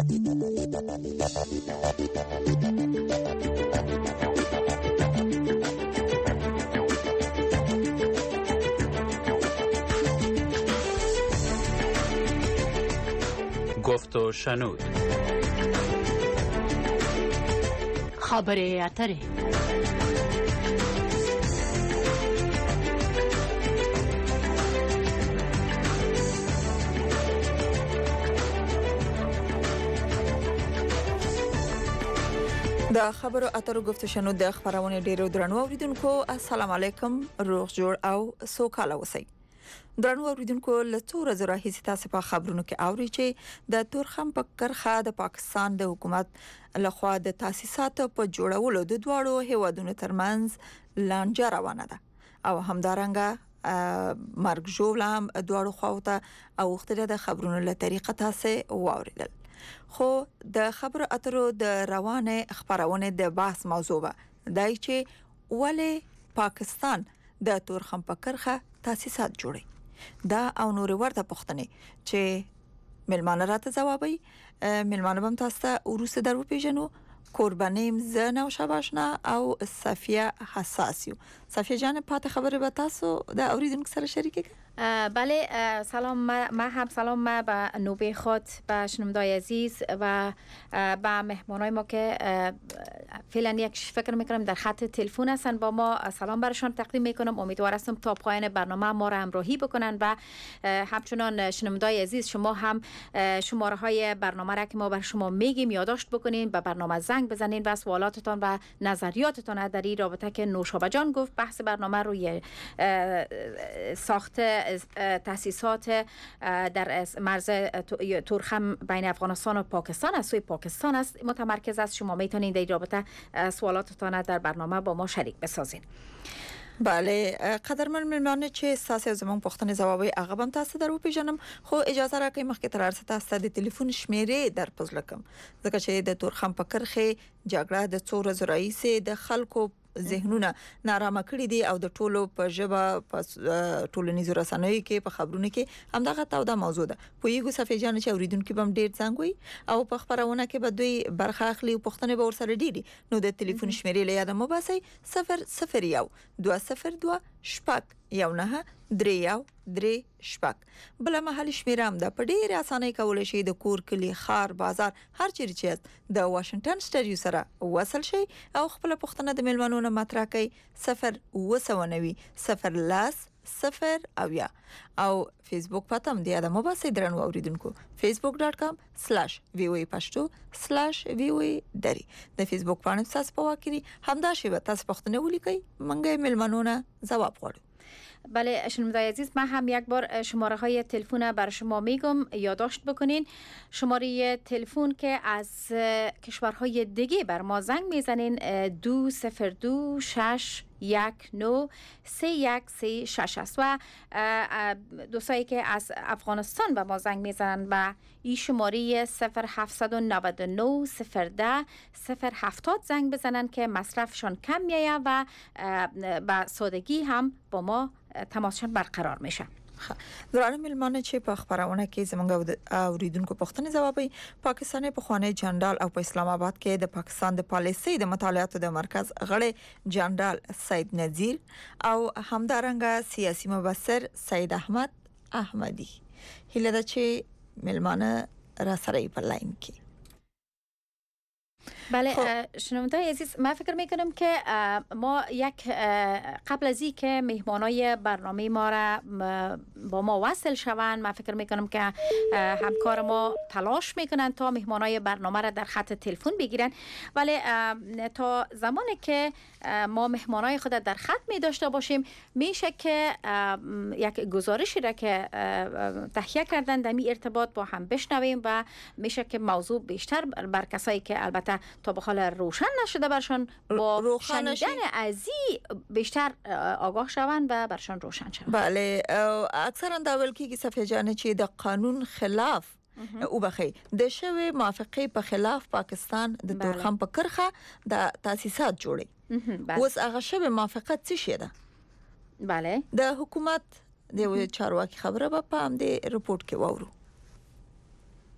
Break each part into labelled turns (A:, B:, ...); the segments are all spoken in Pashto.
A: گفت و شنود.
B: خبره اتره.
C: د خبرو اترو گفت و شنود د خبرونه ډیرو درنو اوریدونکو السلام علیکم، روغ جوړ او سوکاله اوسئ. درنو اوریدونکو له څو ورځې راهیسې تاسو په خبرونو کې اورئ چې د تورخم په کرخه د پاکستان د حکومت لخوا د تاسیساتو په جوړولو د دواړو هیوادونو ترمنځ لانجه روانه ده او همدارنګه مرګ ژوبل هم دواړو خواوته او وختره د خبرونو له طریقه تاسو واوریدل. خو د خبرو اترو د روانه خبرونه د بحث موضوع ده دای چې ولې پاکستان د تورخم په کرخه تاسیسات جوړي. دا او نور ورته پوښتنه چې ملمانه راته جوابي ملمانه بم تاسو ته ورسره درو پیژنو. قربانیم زنه او شباشنا او صفیه حساسیو. صفیه جان پات خبره به تاسو د اوریدونکو سره شریک کړئ.
D: بله سلام، ما هم سلام به نوبه خود، به شنوندای عزیز و به مهمانای ما که فعلا یک فکر میکنم در خط تلفن هستن با ما. سلام برشان تقدیم میکنم. امیدوار هستم تا پایان برنامه ما را همراهی بکنن و همچنان شنوندای عزیز شما هم شماره های برنامه را که ما بر شما میگیم یادداشت بکنین، به برنامه زنگ بزنین و سوالاتتان و نظریاتتان در این رابطه که نوشابه جان گفت بحث برنامه روی ساخت تاسیسات در مرز تورخم بین افغانستان و پاکستان از سوی پاکستان است متمرکز است. شما میتونید در این رابطه سوالاتتان در برنامه با ما شریک بسازین.
C: بله قدرمن ملمانه چې ساسي زمون پښتنې جوابي هغه هم تاسو درو پیژنم، خو اجازه راکړئ مخکې تر ارسه تاسو د ټلیفون شمیرې در پزلکم ځکه چې د تورخم په کرخه جګړه د څو ورځې راهیسې د خلکو ذهنونه نارامه کړی دي او د ټولو په ژبه په ټولنیزو رسنیو کې په خبرونو کې همدغه توده موضوع ده. پویګو صفی جان چې اوریدونکو بم ډیر څنګه وي او په خبرونه کې به دوی برخه اخلي او پښتنه به ورسره ډیری. نو د ټلیفون شمیرې له یاد مو باسي 001 202 شپږ یو نه درې شپږ. بل محل شمیره هم د په ډیر اسانه کول شي د کور کلی خار بازار هر چیرې چې د واشنگټن سټډیو سره وصل شي او خپل پښتنه د ملمنونو مطرح کوي 0 او فیسبوک پاتم دی ادمو باسي درنو اوریدونکو facebook.com/voa_pashto/voa دری د فیسبوک باندې تاسو په واکري همدا شی به تاسو پښتنه ولیکي منګه ملمنونه جواب غواړي.
D: بله شنوندای عزیز، من هم یک بار شماره های تلفن بر شما میگم یادداشت بکنین. شماره تلفن که از کشورهای دیگه بر ما زنگ میزنین 202-619-3136 است و دوستایی که از افغانستان به ما زنگ میزنن و این شماره 0799-010-070 زنگ بزنن که مصرفشان کم میایه و با سادگی هم با ما تماسشان برقرار میشه.
C: درانه ملمانه چې په خبرونه کې زمونږ اوریدونکو پښتنې جوابي پاکستاني په خواني جنرال او په اسلام آباد کې د پاکستان د پالیسي د مطالعاتو د مرکز غړي جنرال سید نذیر او همدارنګه سیاسي مبصر سید احمد احمدی هله د چې ملمانه را سره په لاین کې.
D: بله شنوندای عزیز، من فکر میکنم که ما یک قبل از این که مهمانای برنامه ما را با ما وصل شوند، من فکر میکنم که همکار ما تلاش میکنن تا مهمانای برنامه را در خط تلفن بگیرن، ولی تا زمانی که ما مهمانای خود در خط می داشته باشیم میشه که یک گزارشی را که تهیه کردن در این ارتباط با هم بشنویم و میشه که موضوع بیشتر بر کسایی که البته تا به حال روشن نشده برشان با شنیدن ازی بیشتر آگاه شوند و برشان روشن شوند.
C: بله اکثرا دا ویل کیږي صفیه جان چې د قانون خلاف او بخي د شوی موافقه په خلاف پاکستان د تورخم په کرخه د تاسیسات جوړي. اوس هغه شوی موافقت څه شي ده؟
D: بله
C: د حکومت د چارواکي خبره په هم د رپورت کې وورو.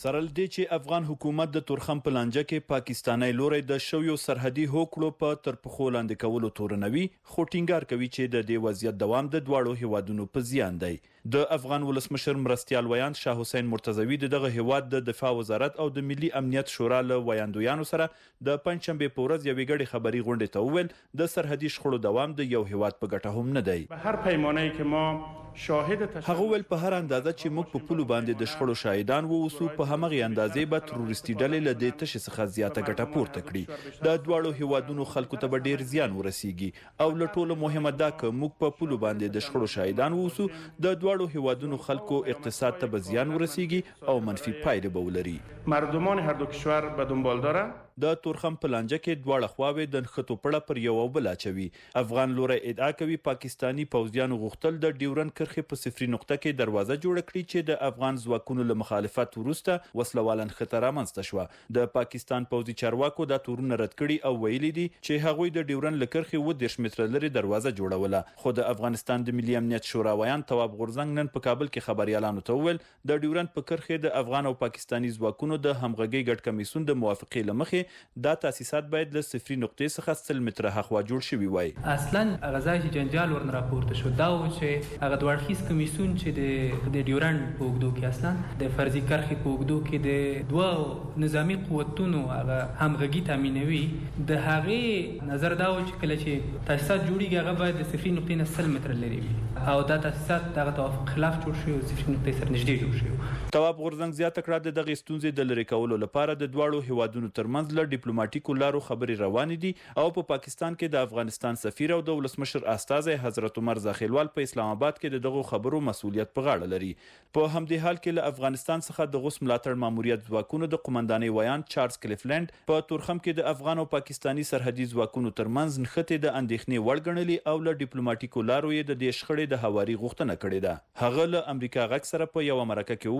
A: سره لدې چې افغان حکومت د تورخم په لانجه کې پاکستاني لوري د شویو سرحدي هوکړو په ترپخو لاندې کولو تورنوي خو ټینګار کوي چې د دې وضعیت دوام د دواړو هیوادونو په زیان دی. د افغان ولسمشر مرستيال ویاند شاه حسین مرتضوی دغه هیواد د دفاع وزارت او د ملي امنیت شورا له ویاندویانو سره د پنځشنبه په ورځ یوې غړي خبري غونډه ته وویل د سرحدي شخړو دوام د یو هیواد په ګټه هم نه دی.
E: به هر پیمانه‌ای که ما شاهد
A: هغه ول په هر اندازه چې موږ په پولو باندې د شخړو شاهدان ووسو په همغه اندازې به تروریستي ډلې له دې تش څخه زیاته ګټه پورته کړي. د دواړو هیوادونو خلکو ته به ډیر زیان ورسیږي او له ټولو مهمه دا که موږ په پولو باندې د شخړو شاهدان ووسو د دواړو هیوادونو خلکو اقتصاد ته به زیان ورسیږي او منفي پایلې به ولري.
E: مردمان هر دو کشور به دنبال داره.
A: د تورخم په لانجه کې دواړه خواوې د نښتو پړه پر یو بل اچوي. افغان لوري ادعا کوي پاکستانی پوځیانو غوښتل د ډیورن کرښې په صفري نقطه کې دروازه جوړ کړي چې د افغان ځواکونو له مخالفت وروسته وسلوالن خطر رامنځته شو. د پاکستان پوځي چارواکو دا تورونه رد کړي او ویلي دي چې هغوی د ډیورن لکرخي و 10 متره لري دروازه جوړوله. خو د افغانستان د ملي امنیت شورا ویان تواب غورزنګ نن په کابل کې خبريالانو ته وویل د ډیورن په کرښې د افغان او پاکستانی ځواکونو د همغږي ګډ کمیسون د موافقې لمخې دا تاسیسات باید له صفري نقطې څخه 100 متره هخوا جوړ شوي وای.
F: اصلا غزا چې جنجال ورن راپورته شو دا و چې هغه دوړخیز کمیسون چې د ډیورن په وګړو کې اصلا د فرضي کرښې په وګړو کې د دوه نظامی قوتونو هغه همغږي تامینوي. د هغه نظر دا و چې کله چې تاسیسات جوړیږي هغه باید د صفري نقطې نه 100 متره لري وي او دا تاسیسات دغه توافق خلاف جوړ شوی او صفري نقطې سره نږدې جوړ شوی.
A: تواب غورزنګ زیاته کړه د دغه ستونزې د لری کولو لپاره د دواړو هیوادونو ترمنځ له ډیپلوماټیکو لارو خبرې روانې دي او په پاکستان کې د افغانستان سفیر او د ولسمشر استازی حضرت عمر زاخیلوال په اسلام آباد کې دغه خبرو مسؤلیت په غاړه لري. په همدې حال کې له افغانستان څخه د غوث ملاتړ ماموریت ځواکونو د قومندانۍ ویان چارلز کلیفلند په تورخم کې د افغان او پاکستانی سرحدي ځواکونو ترمنځ نښتې د اندېښنې وړ ګڼلي او له ډیپلوماټیکو لارو یې د دې شخړې د هواري غوښتنه کړې ده. هغه له امریکا غږ سره په یو مرکه کې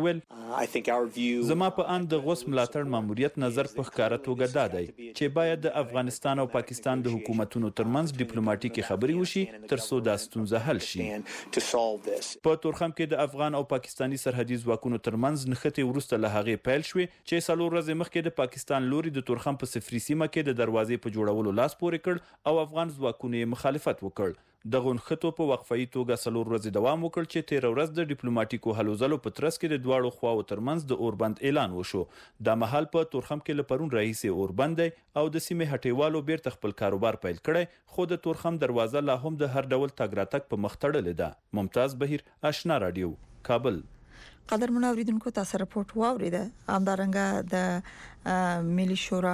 A: وویل زما په ان د غوث ملاتړ ماموریت نظر په ښکارا توګه دا دی چې باید د افغانستان او پاکستان د حکومتونو ترمنځ ډیپلوماټیکي خبرې وشي ترڅو دا ستونزه حل شي. په تورخم کې د افغان او پاکستانی سرحدي ځواکونو ترمنځ نښتې وروسته له هغې پیل شوې چې 4 ورځې مخکې د پاکستان لوري د تورخم په صفري سیمه کې د دروازې په جوړولو لاس پورې کړ او افغان ځواکونو یې مخالفت وکړ. دغه نښتو په وقفه‌ای توګه 4 ورځې دوام وکړ چې 13 ورځ د ډیپلوماټیکو هلو ځلو په ترڅ کې د دواړو خواو ترمنځ د اوربند اعلان وشو. دا مهال په تورخم کې لپرون رئیس اوربند او د سیمې هټیوالو بیرته خپل کاروبار پیل کړي خو د تورخم دروازه لا هم د هر ډول تګ راتګ په مخ تړلې ده. ممتاز بهیر، آشنا رادیو، کابل.
C: قدر منوریدونکو تاسو راپورټ واوریده. همدارنګه د ملي شورا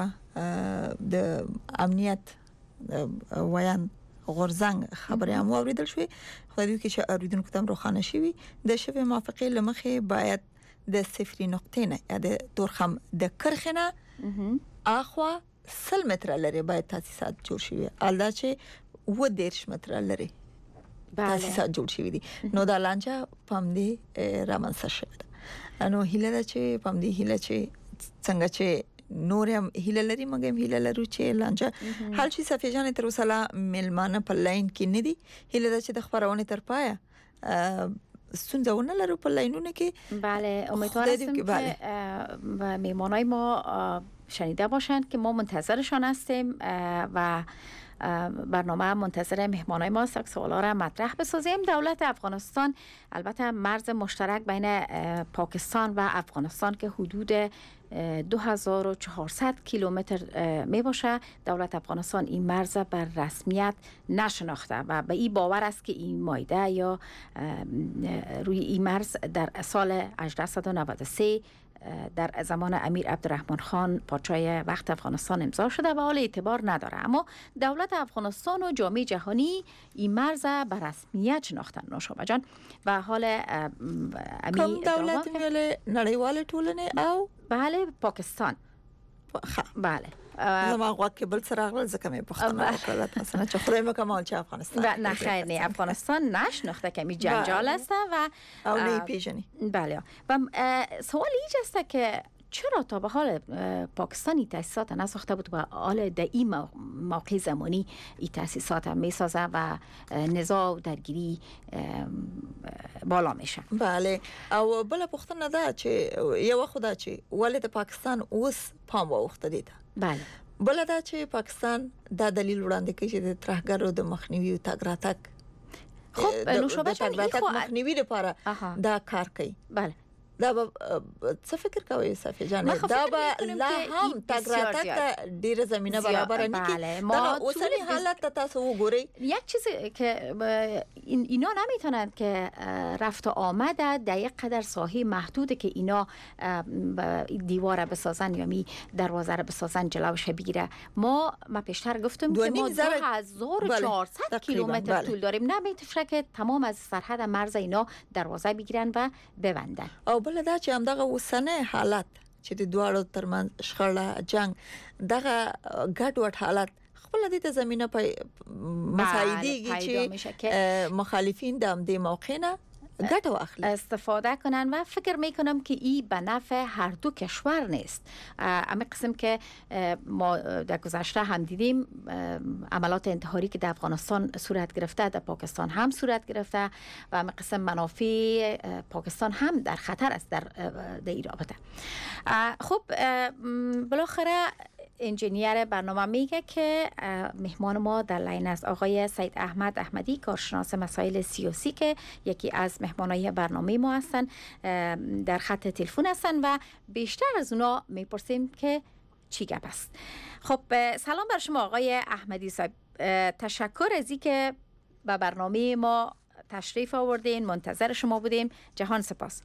C: د امنیت ویان غورزنګ خبرې هم اوریدل شوې. خو دوی کې چې اوریدونکو تم روخانه شوي د شوی موافقه لمخې باید د صفري نقطې نه یا د تورخم د کرخنه اخوا 100 متره لري باید تاسیسات جوړ شي. الدا چې و 10 متره لري تاسیسات جوړ شي دي. نو د لانجه پم دی رامنځته شوه. نو هیله ده چې پم دی هیله چې څنګه چې نور هم هیله لري مګم هیله لرو چې لانجه حال شي. صفیه جان تر اوسه لا ملمانه په لاین کې نه دي. هیله ده چې د خبرونه تر پایه ستونزونه لرو په لاینونه کې.
D: بله امیدوار هستم که میهمانای ما شنیده باشند که ما منتظرشان هستیم و برنامه منتظر مهمانای ما است که سوالا را مطرح بسازیم. دولت افغانستان البته مرز مشترک بین پاکستان و افغانستان که حدود 2400 کیلومتر می باشه. دولت افغانستان این مرز بر رسمیت نشناخته و به این باور است که این مایده یا روی این مرز در سال 1893 در زمان امیر عبدالرحمن خان پادشاه وقت افغانستان امضا شده و حال اعتبار نداره. اما دولت افغانستان و جامعه جهانی این مرز به رسمیت شناختن نوشابه جان و حال
C: کوم دولت نړیوال ټولنه او
D: بله پاکستان. بله
C: زما غوا کې بل سره غل ځکه مې پښتنه وکړه مثلا چې خدای مکمل چې افغانستان
D: نه خیر نه افغانستان نشناخته کمی جنجال است و
C: او نه پیژنی.
D: بله و سوال ایج است که چرا تا به حال پاکستانی تاسیسات نساخته بود و حال در این موقع زمانی این تاسیسات میسازه و نزاع و درگیری بالا میشه؟
C: بله. او بل پوښتنه ده چې یو خدای چې ولې د پاکستان اوس پام واوښته دي.
D: بله.
C: بل دا چې پاکستان دا دلیل وړاندې کوي چې د ترهګرو د مخنیوي او تګ راتګ
D: خب نوشابه جان
C: مخنیوي لپاره دا کار کوي.
D: بله.
C: دا به څه فکر کوي صفیه جان؟ دا به لا هم تګراتک ډیره زمينه برابر نه کی. دا اوسنی حالت تاسو وګورئ.
D: یک چیزی که اینا نمیتونند که رفت و آمد در یک قدر ساحه محدوده که اینا دیواره بسازن یا می دروازه را بسازن جلوش بگیره. ما پیشتر گفتم که ما 2400 کیلومتر طول داریم. نمیتونه که تمام از سرحد مرز اینا دروازه بگیرن و ببندن.
C: بل دا چې همدغه اوسنۍ حالت چې د دواړو ترمنځ شخړه جنگ دغه ګډوډ حالت خپل د زمينه په مساعدېږي چې مخالفین د دې موقع نه ګټه واخلي،
D: استفاده کنن و فکر میکنم که این به نفع هر دو کشور نیست. اما قسم که ما در گذشته هم دیدیم عملات انتحاری که در افغانستان صورت گرفته در پاکستان هم صورت گرفته و اما قسم منافع پاکستان هم در خطر است در این رابطه. خب بالاخره انجینیر برنامه میگه که مهمان ما در لاین است آقای سید احمد احمدی، کارشناس مسائل سیاسی که یکی از مهمانای برنامه ما هستن، در خط تلفن هستن و بیشتر از اونا میپرسیم که چی گپ است. خب سلام بر شما آقای احمدی صاحب، تشکر از اینکه به برنامه ما تشریف آوردین، منتظر شما بودیم. جهان سپاس.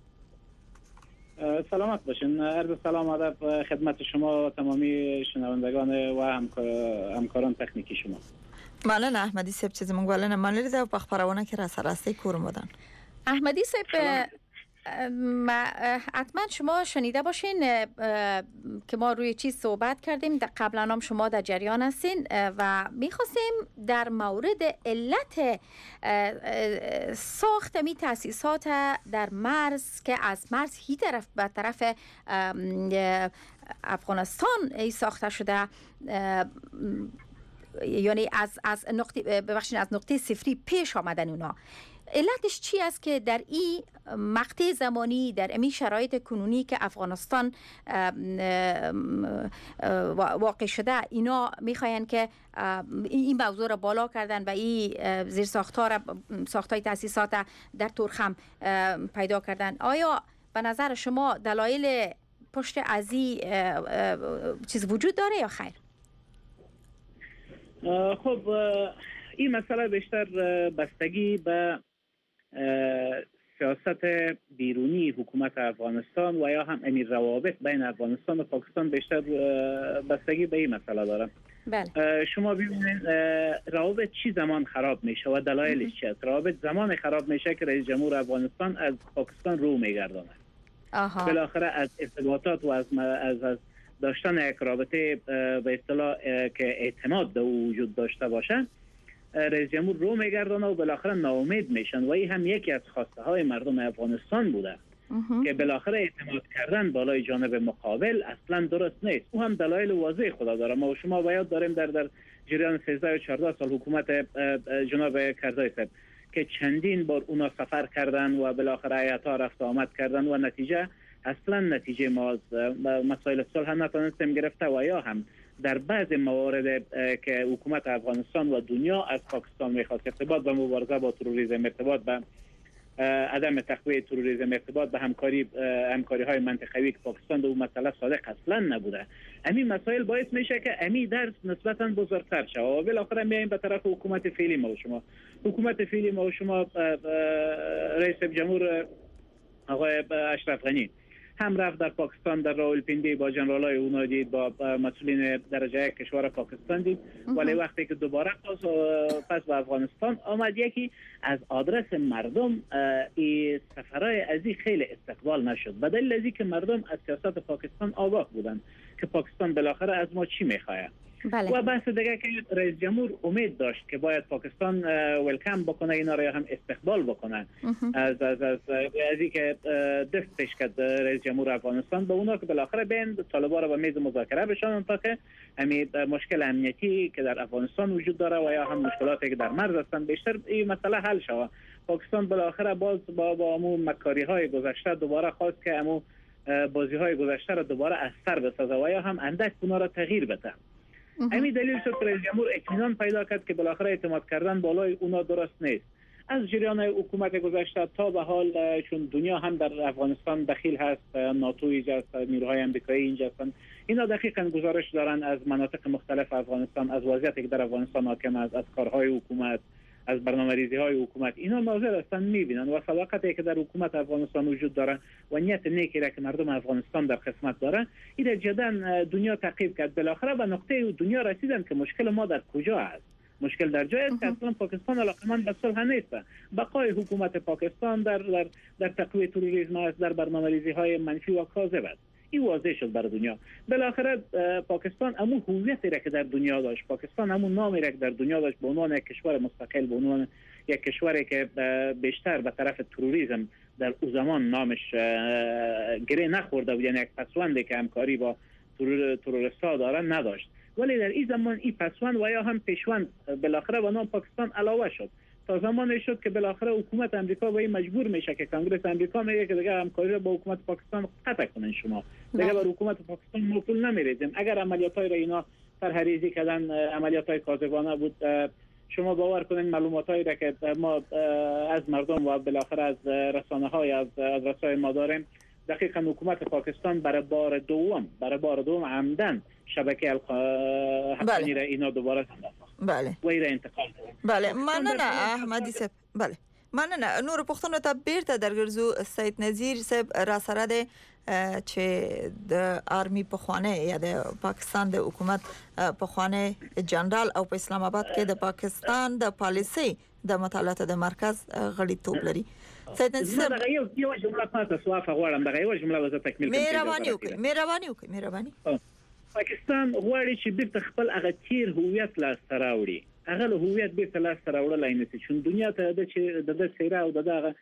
G: سلامت باشین. عرض سلام ادب خدمت شما تمامی شنوندگان و همکاران تکنیکی شما.
C: مننه احمدی صاحب چې زموږ ولنه منلې ده په خبرونه کې را سره راستي کوم ودان.
D: احمدی صاحب حتما شما شنیده باشین که ما روی چیز صحبت کردیم، در قبلا هم شما در جریان هستین و میخواستیم در مورد علت ساخت می تأسیسات در مرز که از مرز هی طرف به طرف افغانستان ای ساخته شده، یعنی از نقطه صفری پیش آمدن اونا، علتش چی است که در این مقطع زمانی در این شرایط کنونی که افغانستان واقع شده اینا میخواین که این موضوع را بالا کردن و این زیر ساختای تأسیسات در تورخم پیدا کردن؟ آیا به نظر شما دلایل پشت از این چیز وجود داره یا خیر؟
G: خب این مسئله بیشتر بستگی به سیاست بیرونی حکومت افغانستان و یا هم امیر روابط بین افغانستان و پاکستان بیشتر بستگی به این مسئله داره.
D: بله.
G: شما ببینید روابط چی زمان خراب میشه و دلایلش چی است؟ روابط زمان خراب میشه که رئیس جمهور افغانستان از پاکستان رو میگردانه. بالاخره از ارتباطات و از داشتن یک رابطه به اصطلاح که اعتماد در وجود داشته باشه، رئیس جمهور رو میگردانه و بالاخره ناامید میشن و این هم یکی از خواسته های مردم افغانستان بوده که بالاخره اعتماد کردن بالای جانب مقابل اصلا درست نیست. او هم دلایل واضح خدا داره. ما و شما باید داریم در جریان 13 و 14 سال حکومت جناب کرزای صاحب که چندین بار اونا سفر کردن و بالاخره هیئت‌ها رفت آمد کردن و نتیجه ما مسائل صلح هم نتونستیم گرفته و یا هم در بعض موارد که حکومت افغانستان و دنیا از پاکستان میخواست، ارتباط به مبارزه با تروریسم، ارتباط به عدم تقویت تروریسم، ارتباط به همکاری های منطقوی که پاکستان در اون مسئله صادق اصلا نبوده، همین مسائل باعث میشه که امی درس نسبتا بزرگتر شه و بالاخره میایم به طرف حکومت فعلی ما و شما. حکومت فعلی ما و شما رئیس جمهور آقای اشرف غنی هم رفت در پاکستان در راولپیندی با جنرالای اونا دید، با مسئولین درجه یک کشور پاکستان دید، ولی وقتی که دوباره پس به افغانستان آمد یکی از آدرس مردم این سفرهای ازی خیلی استقبال نشد، به دلیل ازی که مردم از سیاست پاکستان آگاه بودن که پاکستان بالاخره از ما چی میخواه. و بحث دیگه که رئیس جمهور امید داشت که باید پاکستان ویلکم بکنه اینا را هم استقبال بکنه از اینکه دست پیش کرد رئیس جمهور افغانستان به اونا که بالاخره بین طالبان را به میز مذاکره بشانن تا که همین مشکل امنیتی که در افغانستان وجود داره و یا هم مشکلاتی که در مرز هستند بیشتر این مسئله حل شود. پاکستان بالاخره باز با امو مکاری‌های گذشته دوباره خواست که امو بازی‌های گذشته را دوباره از سر بسازه و یا هم اندک اونا را تغییر بده. همین دلیل شد که رئیس جمهور اطمینان پیدا کرد که بالاخره اعتماد کردن بالای اونا درست نیست. از جریان حکومت گذشته تا به حال چون دنیا هم در افغانستان دخیل هست، ناتو اینجا است، نیروهای آمریکایی اینجا هستند، اینا دقیقاً گزارش دارن از مناطق مختلف افغانستان، از وضعیتی که در افغانستان حاکم است، از کارهای حکومت، از برنامه‌ریزی های حکومت. اینا ناظر هستند، میبینن و صداقتی که در حکومت افغانستان وجود داره و نیت نیکی را که مردم افغانستان در خدمت داره، این جدا دنیا تعقیب کرد. بالاخره به نقطه دنیا رسیدن که مشکل ما در کجا است. مشکل در جای است که اصلا پاکستان علاقمند به صلح نیست. بقای حکومت پاکستان در تقویت تروریسم است، در برنامه‌ریزی های منفی و کاذب است. این واضح شد برای دنیا. بالاخره پاکستان همون هویتی را که در دنیا داشت، پاکستان همون نامی را که در دنیا داشت به عنوان یک کشور مستقل، به عنوان یک کشوری که بیشتر به طرف تروریسم در اون زمان نامش گره نخورده بود، یعنی یک پسوندی که همکاری با تروریست‌ها داره نداشت. ولی در این زمان این پسوند و یا هم پیشوند بالاخره به نام پاکستان علاوه شد. تا زمانی شد که بالاخره حکومت امریکا به این مجبور میشه که کنگره امریکا میگه که دیگه همکاری با حکومت پاکستان قطع کنن، شما دیگه بر حکومت پاکستان موکول نمیریزیم. اگر عملیاتای را اینا سرحریزی کردن، عملیاتای کاذبانه بود، شما باور کنین معلوماتایی را که ما از مردم و بالاخره از رسانه‌های از رسانه‌های ما داریم، دقیقاً حکومت پاکستان برای بار دوم عمدن شبکه حقانی را اینا دوباره
C: بله
G: و اینا انتقال
C: بله. مننه احمدی صاحب. بله مننه. نور پښتون ته بیرته درګرځو. سید نذیر صاحب را سره ده چې د آرمي پخوانه یا د پاکستان د حکومت پخوانه جنرال او په اسلام آباد کې د پاکستان د پالیسي د مطالعاتو د مرکز غړي توپ لري. سید نذیر صاحب
G: دا یو جمله پاتې سوافه غواړم، دا یو جمله وزه تکمیل
C: کړم. مهرباني
G: پاکستان غواړي چې بیرته خپل هغه تیر هویت لاسته راوړي. هغه هویت بیرته لاسته راوړلای نشي، چون دنیا ته د څیره او دغه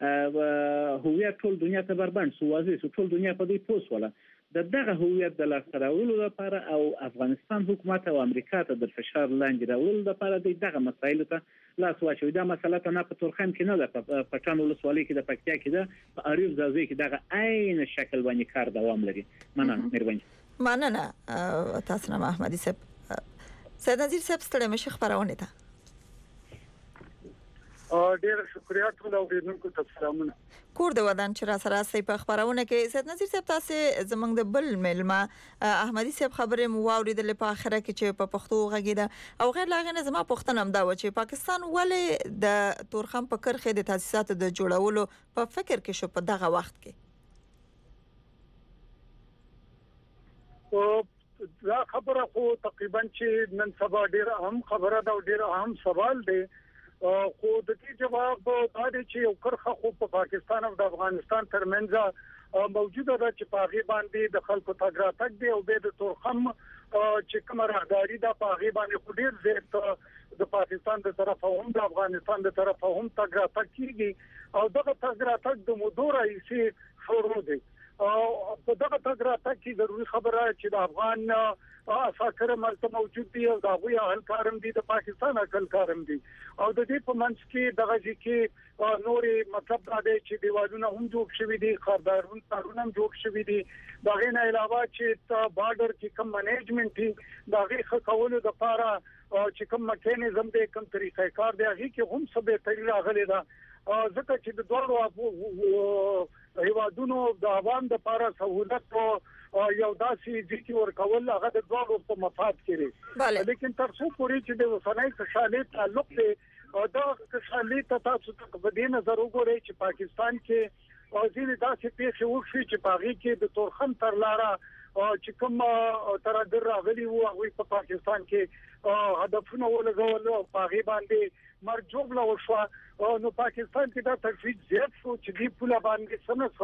G: هویت ټول دنیا ته بربند سو، واضح سو، ټول دنیا په دې پوسوله. دغه هویت د لاسته راوړلو لپاره او افغانستان حکومت او امریکا ته د فشار لاندې راوړلو لپاره دغه مسایل ته لاس واچوي. دا مسله ته نه په تورخم کې نه ده، په پټان ولسوالۍ کې د پکتیا کې ده، په اریوب ځای کې دغه عین شکل باندې کار دوام لري.
C: مننه تاسو نه احمدي صاحب. سید نذیر صاحب ستړي مشه خبرونه ته
H: ډیر شکریا ټول اوریدونکو ته سلامونه.
C: کور د ودان چې را سره سي په خبرونه کې سید نذیر صاحب تاسو زمنګ د بل ملما احمدي صاحب خبره مو واوریدل په اخره کې چې په پښتو غږیده او غیر لاغنه زما پښتنه هم دا و چې پاکستان ولې د تورخم په کرخه د تاسیسات د جوړولو په فکر کې شو په دغه وخت کې؟
H: دا خبره خو تقریبا چې نن سبا ډیر اهم خبره ده او ډیر اهم سوال دی، خو د دې جواب دا دی چې یو کرخه خو په پاکستان او د افغانستان ترمنځ موجوده ده چې په هغه باندې د خلکو تګ راتګ دی او د تورخم چې کومه راهداري ده په هغه باندې خو ډیر زیات د پاکستان د طرفه هم د افغانستان د طرفه هم تګ راتګ کیږي او دغه تګ راتګ د مودو راځي شروع دی. او په دغه تګ راتګ کې ضروري خبره چې د افغان اساکر مرته موجود دي او دا غوي اهل کارم دي، د پاکستان اهل کارم دي او د دې په منځ کې دغه ځکه نورې مطلب دا دی چې دیوالونه هم جوړ شوي دي، خاردارون تارونه هم جوړ شوي دي. دا غي نه علاوه چې بارډر کې کوم منیجمنت دي دا غي خولو د لپاره چې کوم میکانیزم دی، کوم طریقې کار دی، هغه کې هم څه به تغیر راغلي ده. ځکه چې د دوه هیوادونو د عوام د لپاره سہولت او یو داسې ځکه ورکول هغه د دوه په مفاد کې، لیکن تر څو پورې چې د وسنۍ خوشحالي تعلق دی دا خوشحالي ته تاسو ته په دې نظر وګورئ چې پاکستان کې ځینې داسې پیښې وشوي چې په هغه کې د تورخم تر لاره چې کوم ترادر راغلي وو هغه په پاکستان کې هدفونه ولګول او په هغه باندې مرجوب لا وشو. نو پاکستان کې دا تفصیل زیات شو چې دی پوله باندې سمسو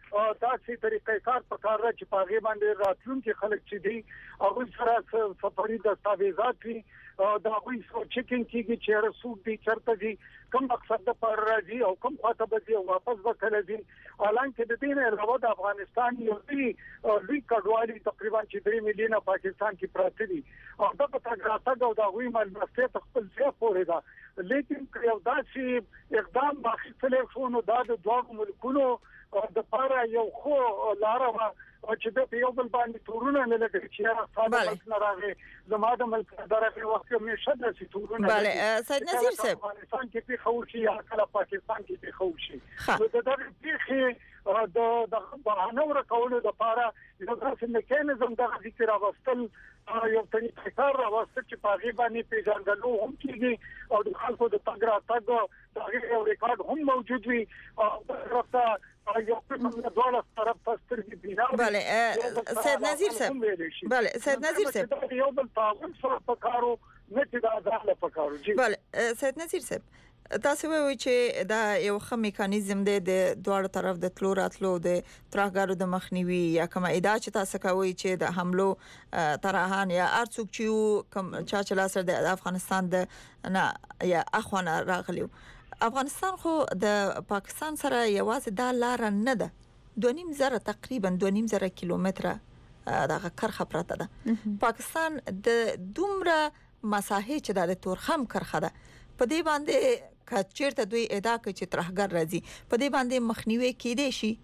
H: داسې طریقې کار په کار چې په هغه باندې راتلونکي خلک چې دي او سره سفري دستاویزات وي دا غوي چیکینګ کیږي چې رسوب دي چرته دي کوم مقصد د پر راځي او کوم خاطر به واپس وکړي حالانکه د دې نه علاوه د افغانستان یو لوی کډوالي تقریبا 3 میلیونه پاکستان کې پراته دي او دا په تاګراتګ او دا غوي ملمستې خپل ځای پورې ده لیکن یو داسې اقدام باخله شو نو دا د دوه ملکونو د پاره یو خو لاره چې د یو بل باندې تورونه نه لګي چې تاسو نه راغلي زماده ملک درغه وخت مې شد چې تورونه
C: بله سید نذیر صاحب
H: افغانستان کې په خوشي یا کله پاکستان کې په خوشي نو د دغه د بهانه ورکولو د پاره یو څه میکانیزم د ذکر راوستل یو طریقه کار راوستل چې په غیبه باندې پیژندلو هم کیږي او د خلکو د تاګراتګ د یو ریکارډ هم موجود وي او
C: بله سید نذیر صاحب بله سید نذیر صاحب
H: یو بل تعاون سره پکارو نه چې دا ځاله پکارو جی
C: بله سید نذیر صاحب تاسو وایئ چې دا یو ښه میکانیزم دی د دواړو طرف د تلو راتلو د ترهګرو د مخنیوي یا کومه ادعا چې تاسو کوي چې د حملو طرحان یا ارڅوک چې کوم چې لاسر د افغانستان د نه یا اخوانه راغلیو افغانستان خو د پاکستان سره یوازې دا لار نه ده 2.5 تقریبا 2.5 کیلومتره دغه کرخه پراته ده پاکستان د دومره مساحه چې د تورخم کرخه ده په دې باندې کچیرته دوی ادعا کوي چې ترهګر راځي په دې باندې مخنیوي کېدې شي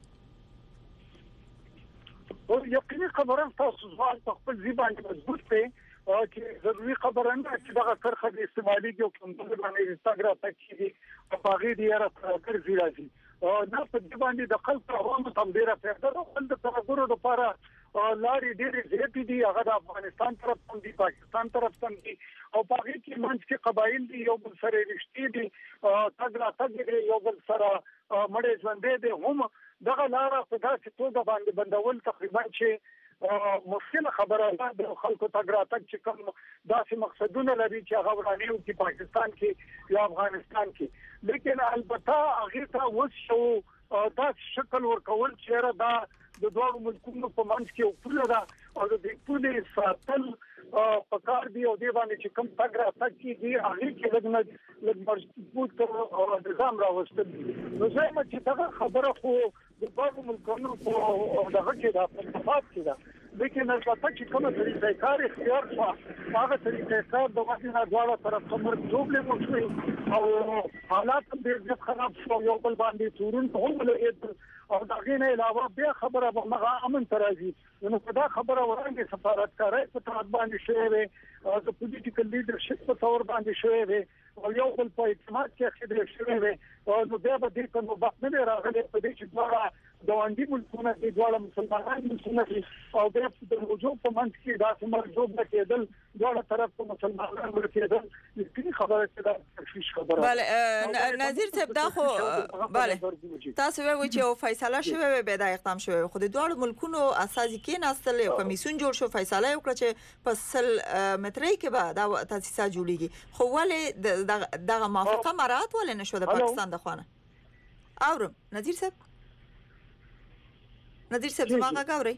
H: او یقیني خبره تاسو ځوان خپل ځبان مضبوط دی چې ضروري خبره نه چې دغه کرخه د استعمالي او کوم باندې انستګرام پکې دي په هغه دی راځي راځي نه په دې باندې د خلکو عوامو تم ډیره فائدہ ده خپل د ترګورو لپاره لارې ډېرې زیاتې دي هغه د افغانستان طرف ته دي پاکستان طرف ته دي او په هغه کې منځ کې قبایل دي یو بل سره رښتې دي تاګراتګ دي یو بل سره مړې ژوندې دي هم دغه لار په داسې توګه باندې بندول تقریبا چې مشکل خبره ده د خلکو تاګراتګ چې کوم داسې مقصدونه لري چې هغه ورانیو کې پاکستان کې یا افغانستان کې لیکن البته هغه ته وشو دا شکل ورکول چې دا د دوه ملکونو په منځ کې خپل ده او د دې ټول ساتل په کار دی او دی باندې چې کوم تاګراتګ کې دی هغه کې لږ مضبوط او نظام راوستل نو زه چې دا خبره خو د دوه ملکونو په دغه کې دا په اتفاق کې ده لیکن البته چې کومه طریقه کار اختیار شو هغه طریقه کار د وخت نه دواړه طرف ته مرجوب له مشوي او حالات ډېر خراب شو یو بل باندې تورون هم له او دغه نه علاوه بیا خبره به مغه امن ترازی نو دا خبره ورانګي سفارتکارای په تر باندې شوی او د پولیټیکل لیډرشپ په تور باندې شوی او یو بل په اعتماد کې خبرې شوی او نو بیا به د کوم وخت نه راغلی په دې چې دا دوانډي ملکونه د دوه مسلمانانو ملکونه او د موجود په منځ کې دا مرجوب کېدل دوه طرف په مسلمانانو ورکېدل یقیني خبره چې دا تشویش خبره
C: بله نذیر صاحب دا خو بله تاسو وایئ چې فیصله شوه به دا اقدام شوه خو د دوه ملکونو اساسي کې ناستل یو کمیسیون جوړ شو فیصله وکړه چې په 100 مترې کې به دا تاسیسات جوړیږي خو ولې دغه موافقه مراعات ولې نشو د پاکستان د خوانه اورم نذیر صاحب زما غاوري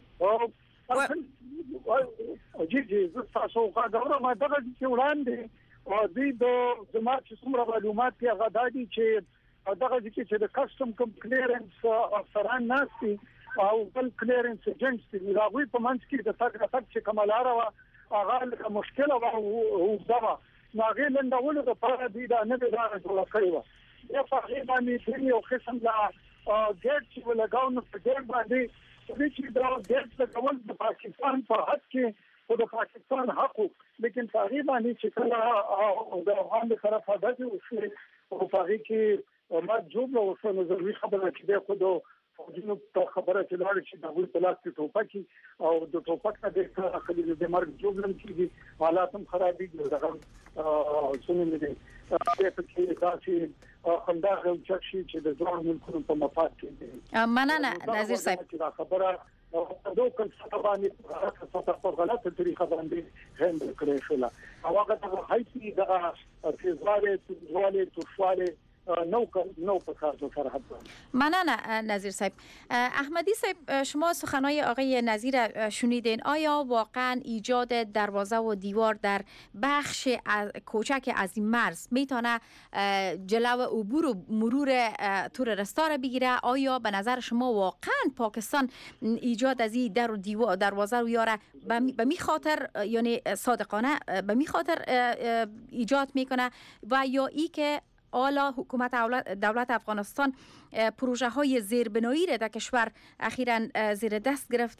H: او جی تاسو غاوري ما دغه چې وړاندې او د زما چې څومره معلومات کې غدادي چې دغه چې د کسټم کم کلیرنس افسران ناسي او بل کلیرنس ایجنټس دي راغوي په منځ کې د تاګراتګ چې کمالاره وا هغه مشکله او دا ناغه لندول د پاره دي دا نه دا جوړ کړی و یا په باندې یو قسم لا ګټ چې ولګاو نو په ګټ باندې چې دا ګټ د کول د پاکستان په حق کې او د پاکستان حق لیکن تقریبا چې کله د افغان طرف هدف وشي او په کې ما جوړ او څه نظر خبره چې د خود فوجونو په خبره چې لاړ چې د وی په لاس کې ټوپکي او د ټوپک د خلیل د مرګ جوړم کیږي حالات هم خرابېږي دغه څونه دي په کې تاسو خنداغ او چکشي چې د ځوان ملکونو په مفاد کې
D: مننه نذیر صاحب
H: خبره دوه کله باندې په غلطه طریقه باندې هند کړی شو او هغه د هایتي د فیزواله تورواله نو پکار دو سرحد.
D: مننه نظیر صاحب. احمدی صاحب، شما سخنهای آقای نظیر شنیدین. آیا واقعا ایجاد دروازه و دیوار در بخش کوچک از این مرز میتونه جلو عبور و مرور تورستا را بگیره؟ آیا به نظر شما واقعا پاکستان ایجاد از این در و دروازه رو یاره به می خاطر، یعنی صادقانه به می خاطر ایجاد میکنه، و یا ای که حالا حکومت دولت افغانستان پروژه های زیربنایی را در کشور اخیراً زیر دست گرفته،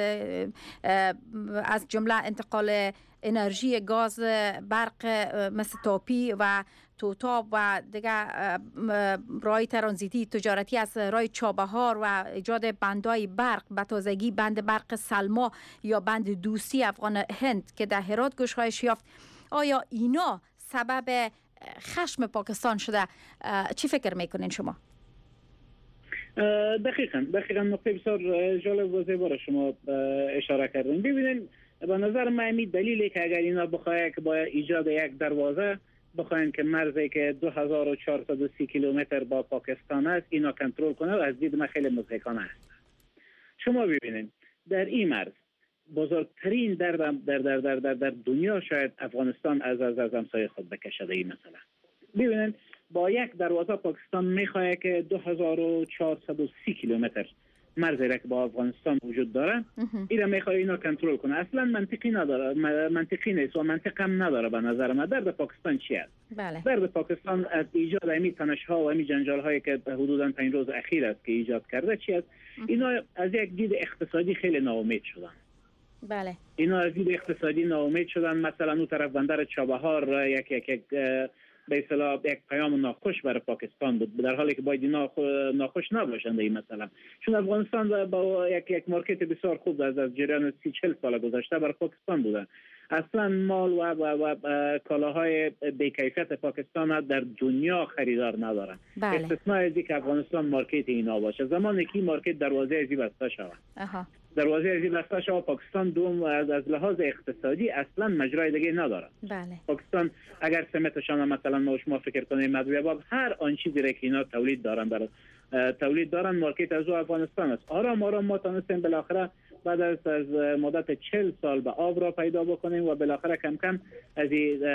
D: از جمله انتقال انرژی، گاز، برق مثل تاپی و توتاب و دیگه رای ترانزیتی تجارتی از رای چابهار و ایجاد بندهای برق، به تازگی بند برق سلما یا بند دوستی افغان هند که در هرات گشایش یافت. آیا اینا سبب خشم پاکستان شده؟ چی فکر میکنین شما؟
G: دقیقاً نقطه بسیار جالب و زیبا شما اشاره کردین. ببینید، به نظر من این دلیلی که اگر اینا بخواهند که با ایجاد یک دروازه بخواهند که مرزی که 2430 کیلومتر با پاکستان است اینا کنترل کنه، و از دید من خیلی مضحکانه است. شما ببینید در این مرز بزرگترین در دنیا شاید افغانستان از همسایه خود بکشده. این مثلا ببینید، با یک دروازه پاکستان میخواه که 2430 کیلومتر مرزی را که با افغانستان وجود داره اینا میخواه اینا کنترل کنه. اصلا منطقی نیست و منطق هم نداره. به نظر من درد پاکستان چی است؟ درد پاکستان از ایجاد امی تنش‌ها و امی جنجال هایی که حدوداً 5 روز اخیر است که ایجاد کرده چی است؟ اینا از یک دید اقتصادی خیلی ناامید شدن.
D: بله،
G: اینا از دید اقتصادی ناامید شدن. مثلا اون طرف بندر چابهار یک به اصطلاح یک پیام ناخوش برای پاکستان بود، در حالی که باید ناخوش نباشند. این مثلا چون افغانستان با یک مارکت بسیار خوب از جریان 30-40 سال گذشته برای پاکستان بوده. اصلا مال و کالاهای بی‌کیفیت پاکستان در دنیا خریدار ندارن. استثناء از که افغانستان مارکت اینا باشه. زمانی که مارکت دروازه ازی بسته شود، دروازه ازی بسته شود، پاکستان دوم از لحاظ اقتصادی اصلا مجرای دیگه نداره. پاکستان اگر سمتشان مثلا ما فکر کنیم مدوی باب هر آن چیزی را که اینا تولید دارن مارکت از افغانستان است. آرام ما تونستیم بالاخره بعد از مدت 40 سال به آب را پیدا بکنیم و بالاخره کم کم از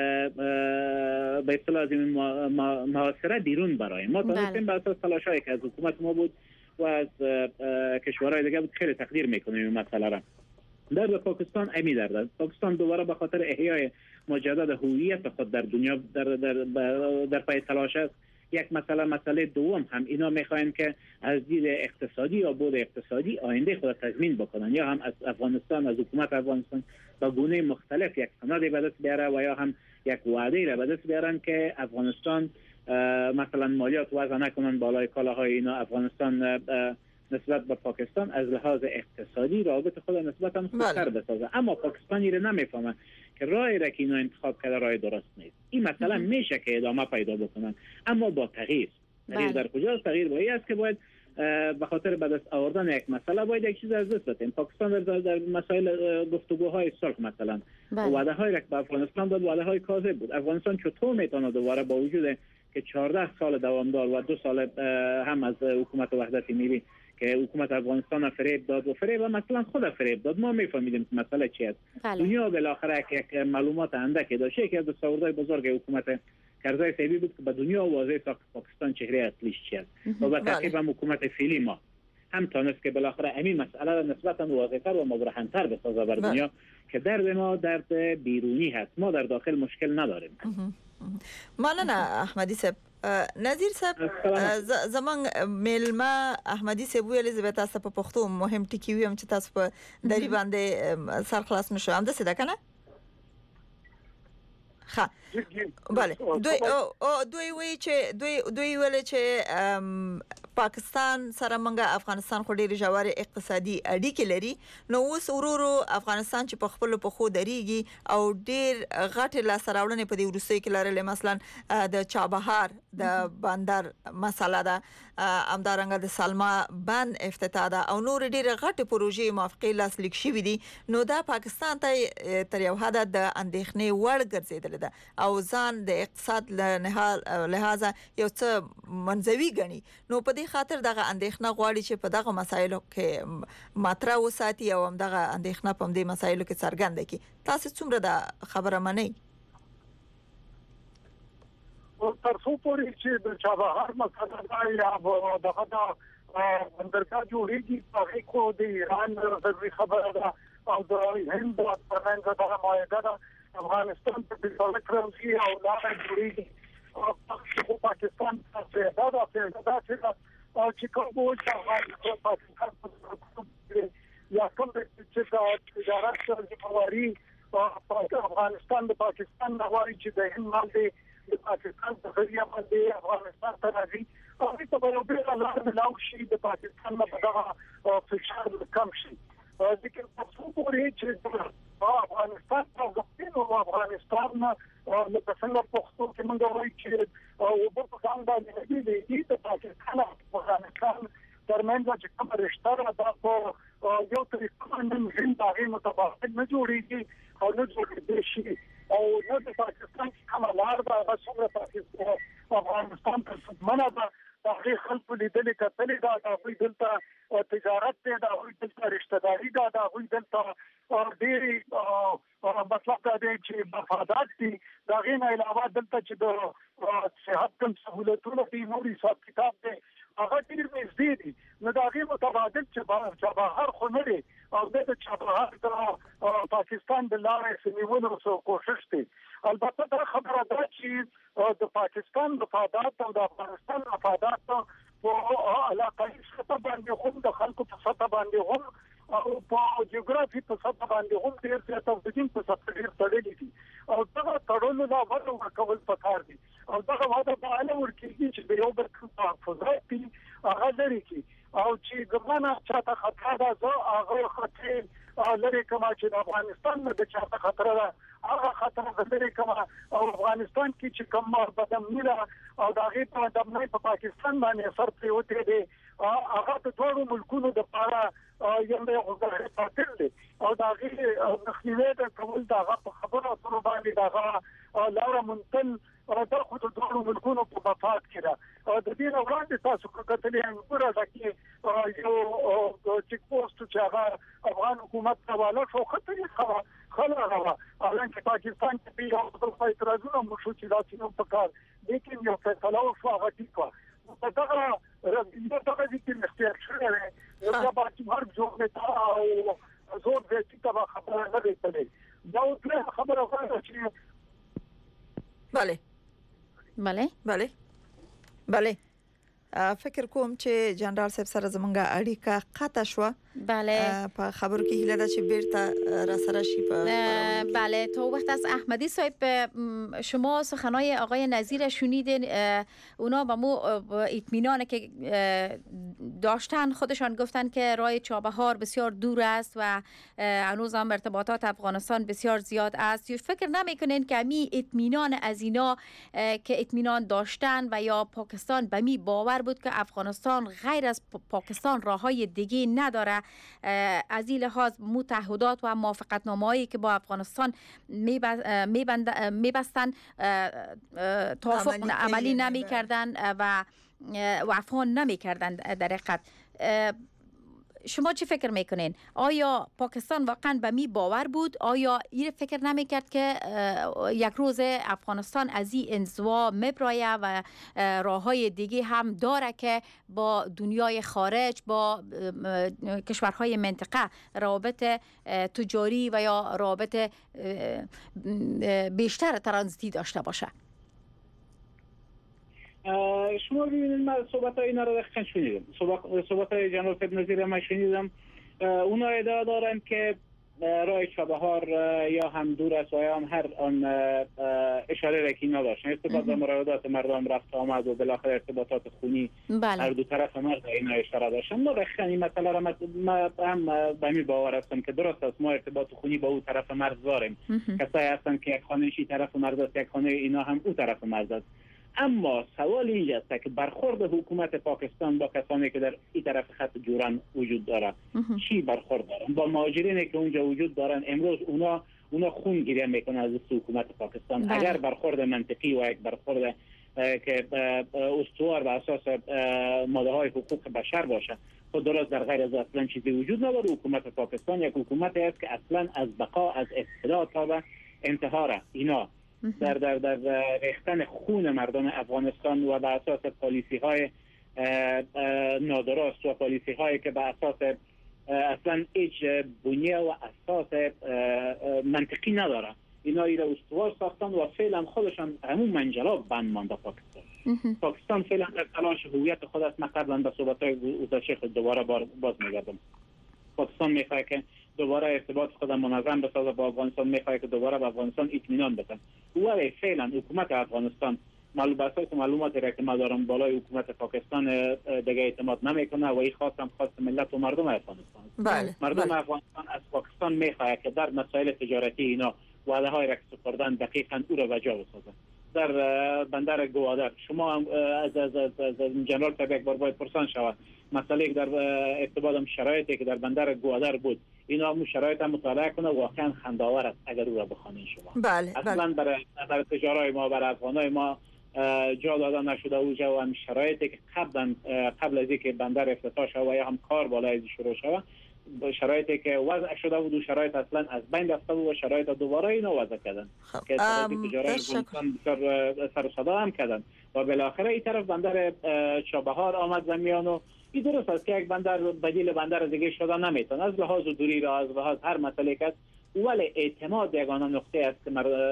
G: به اصطلاح از این محاصره بیرون برایم. ما تونستیم به اساس تلاشایی که از حکومت ما بود و از کشورهای دیگه بود خیلی تقدیر میکنیم این مسئله را. در پاکستان امی درد. پاکستان دوباره به خاطر احیای مجدد هویت خود در دنیا در پای تلاش است. یک مسئله دوم هم اینا میخواین که از دید اقتصادی یا بود اقتصادی آینده خود تضمین بکنن، یا هم از افغانستان، از حکومت افغانستان با گونه مختلف یک سندی به دست بیاره و یا هم یک وعده را به دست بیارن که افغانستان مثلا مالیات وضع نکنن بالای کالاهای اینا. افغانستان نسبت به پاکستان از لحاظ اقتصادی رابطه خود نسبتا خوبتر بسازه. اما پاکستانی رو نمیفهمه که راهی را که اینا انتخاب کرده راه درست نیست. این مثلا میشه که ادامه پیدا بکنن، اما با تغییر در کجاست؟ تغییر باید است که باید به خاطر به دست آوردن یک مسئله باید یک چیز از دست بدیم. پاکستان در مسائل گفتگوهای صلح مثلا وعده های که به افغانستان داد وعده های کاذب بود. افغانستان چطور میتونه دوباره با وجود که 14 سال دوامدار و 2 سال هم از حکومت وحدت ملی که حکومت افغانستان فریب داد و فریب مثلا خود فریب داد، ما میفهمیدیم که مسئله چی است. دنیا بالاخره یک معلومات اندکی داشته که از دستاوردهای بزرگ حکومت کرزای صاحبی بود که به دنیا واضح ساخت پاکستان چهره اصلیش چی است و به ترتیب حکومت فعلی ما هم تونست که بالاخره همین مسئله را نسبتا واضح‌تر و مبرهن‌تر بسازه بر دنیا که درد ما درد بیرونی هست، ما در داخل مشکل نداریم.
C: مننه احمدی صاحب. نظیر صاحب، زمان میلمه احمدی صاحب ویل زه به تاسو په پښتو مهم ټکی ویم چې تاسو په دری باندې سر خلاص نشو هم دسه ده کنه؟ ها بله، دوی ویل چې پاکستان سره منګه افغانستان خو ډېر ژور اقتصادي اړیکې لري، نو اوس ورورو افغانستان چې په خپل په خو دريږي او ډېر غټ لاسراوړنې په دې وروستۍ کې لرلې، مثلا د چابهار د بندر مسله ده، همدارنګه د سلما بند افتتاح ده او نور ډېر غټ پروژې موافقې لاسلیک شوې دي، نو دا پاکستان ته تر یو حد د اندېښنې وړ ګرځېدل ده او ځان د اقتصاد له لحاظه یو څه منځوي ګڼي. نو په دې خاطر دغه اندېښنه غواړي چې په دغه مسایلو کې ماطره وساتي او هم دغه اندېښنه په دې مسایلو کې څرګنده کړي. تاسو څومره دا خبره منئ؟
H: تر څو پورې چې د چابهار مسله یا دغه بندرګاه جوړیږي هغه کو د ایران ضروري خبره ده او د هند د پرنګ دغه معاهده ده افغانستان په ډیپلوماټ راځي او دا جوړیږي او پاکستان څخه دا چې کوم چې پاکستان یا کوم چې د تجارت سره کوي افغانستان د پاکستان غواړي چې د هند مال د پاکستان په ذریعہ باندې افغانستان ته راځي او په یو بل لار ملاو شي د پاکستان په دغه فشار کم شي. ځکه تاسو پورې چې افغانستان په غوښتنو او افغانستان نو څنګه پښتو کې موږ وایو چې او په ځان باندې دې د پاکستان او افغانستان ترمنځ چې کوم رشتہ ده په یو طریقه باندې هند هغه متفاوت نه جوړیږي او نه جوړیږي شي او نو د پاکستان کومه لار ده هغه څنګه پاکستان افغانستان په سمنه ده هغه خلکو لیدل کتل دا هغه دلته تجارت ده دا هغه دلته رشتہ داری ده دا هغه دلته ډېری مطلب دا دی چې مفادات دي دا غیر علاوه دلته چې د صحت کوم سہولتونه دي نوري حساب کتاب دي هغه ډېر مزدي دي نو دا غیر متبادل چې بهر خو نه دي او د چابهار تر پاکستان د لارې سنیولو څخه کوشش دي. البته دا خبره ده چې د پاکستان مفادات او د افغانستان مفادات په علاقايي سطح باندې هم د خلکو په سطح باندې هم او په جغرافي په سطح باندې هم ډېر څه توجيه په سطح ډېر تړلې دي او دا تړلو دا وړو ورکول پکار دي او دا واده په اړه ورکیږي چې د یو بل تحفظات دي هغه لري کی او چې ګمانه چاته خطر ده زه هغه خطر لري کما چې د افغانستان نه د چاته خطر ده هغه خطر لري کما او افغانستان کې چې کوم بدم نه او دا غي په دمنه په پاکستان باندې اثر پریوته دي هغه د ټولو ملکونو د پاره یو غوړه پاتل دي او دا غي نخنیوي د کول دا په خبره سره باندې دا لاره منتل دا خو د ټولو ملکونو په مفاد کې ده او د دې وړاندې تاسو کتلې انګوره دا کې یو چیک پوسټ چې هغه افغان حکومت حواله شو خطرې خلغه الان پاکستان کې یو څه اعتراضونه مشو چې دا څنګه پکار لیکن یو فیصله شو هغه ټیکه دا دغه چې مستر شوی نو دا باندې مرګ جوړه او زور دې چې دا خبره نه دی کړې دا اوس خبره وکړه چې
C: بله فکر کوم چې جنرال صاحب سره زمونږه اړیکه قطع شو.
D: بله
C: په خبرو کې هیله ده چې بیرته را سره شي.
D: بله تا وقت از احمدی صاحب شما سخنای آقای نظیر شنیدین اونا با مو اطمینان که داشتن خودشان گفتن که راه چابهار بسیار دور است و هنوز هم ارتباطات افغانستان بسیار زیاد است. فکر نمیکنین که امی اطمینان از اینا که اطمینان داشتن و یا پاکستان به می باور بود که افغانستان غیر از پاکستان راههای دیگه نداره از این لحاظ متحدات و موافقتنامه‌ای که با افغانستان میبستن توافق عملی نمی‌کردن و وفا نمی‌کردن. در حقیقت شما چی فکر میکنین؟ آیا پاکستان واقعا به می باور بود؟ آیا این فکر نمیکرد که یک روز افغانستان از این انزوا میبراید و راههای دیگه هم داره که با دنیای خارج با کشورهای منطقه روابط تجاری و یا روابط بیشتر ترانزیتی داشته باشه؟
G: شما ببینید من صحبت‌های اینا رو دقیقاً شنیدم. صحبت‌های جناب نظیر من شنیدم. اونا ادعا دارن که راه چابهار یا هم دور است و یا هم هر آن اشاره رکی نداشتن. ارتباط با مراودات مردم رفت آمد و بالاخره ارتباطات خونی هر دو طرف مرد اینا اشاره داشتن. ما دقیقاً این مسئله را هم به می باور هستم که درست است ما ارتباط خونی با او طرف مرز داریم. کسایی هستن که یک خانه شی طرف مرز است یک خانه اینا هم او طرف مرز است. اما سوال اینجاست که برخورد حکومت پاکستان با کسانی که در این طرف خط جوران وجود داره چی برخورد دارن با مهاجرینی که اونجا وجود دارن؟ امروز اونا خون گریه میکنه از حکومت پاکستان. اگر برخورد منطقی و یک برخورد که استوار و اساس ماده‌های حقوق بشر باشه، خود درست در غیر از اصلا چیزی وجود نداره. حکومت پاکستان یک حکومتی است که اصلا از بقا، از ابتدا تا به انتها اینا در ریختن خون مردم افغانستان و به اساس پالیسی های نادرست و پالیسی هایی که به اساس اصلا هیچ بنیه و اساس منطقی نداره، اینا را استوار ساختن و فعلا خودشان همون منجلاب بند مانده. پاکستان فعلا در تلاش هویت خود است. من قبلا به صحبت‌های گذشته خود دوباره باز می‌گردم. پاکستان می‌خواد که دوباره ارتباط خود منظم بسازه با افغانستان، می‌خواد که دوباره به افغانستان اطمینان بده. ولی فعلا حکومت افغانستان معلوماتی را که ما دارم بالای حکومت پاکستان دیگه اعتماد نمیکنه و این خاص ملت و مردم افغانستان. مردم افغانستان از پاکستان می‌خواد که در مسائل تجارتی اینا وعده‌های را که سپردن دقیقاً او را وجا بسازه. در بندر گوادر شما از جنرال طب یک بار باید پرسان شود مسئله در ارتباط شرایطی که در بندر گوادر بود، اینا شرایط هم مطالعه کنه، واقعا خنده‌آور است اگر او را بخوانید شما. اصلا برای تجارای ما، برای افغانای ما جا داده نشده اونجا و هم شرایطی که قبل از اینکه بندر افتتاح شود و یا هم کار بالای شروع شود، شرایطی که وضع شده بود و شرایط اصلا از بین رفته بود و شرایط دوباره اینا وضع کردن که تجارت افغانستان سر و صدا هم کردن و بالاخره این طرف بندر چابهار آمد زمیان و این درست است که یک بندر بدیل بندر دیگه شده نمیتونه از لحاظ دوری را، از لحاظ هر مسئله که ولی اعتماد یگانه نقطه است که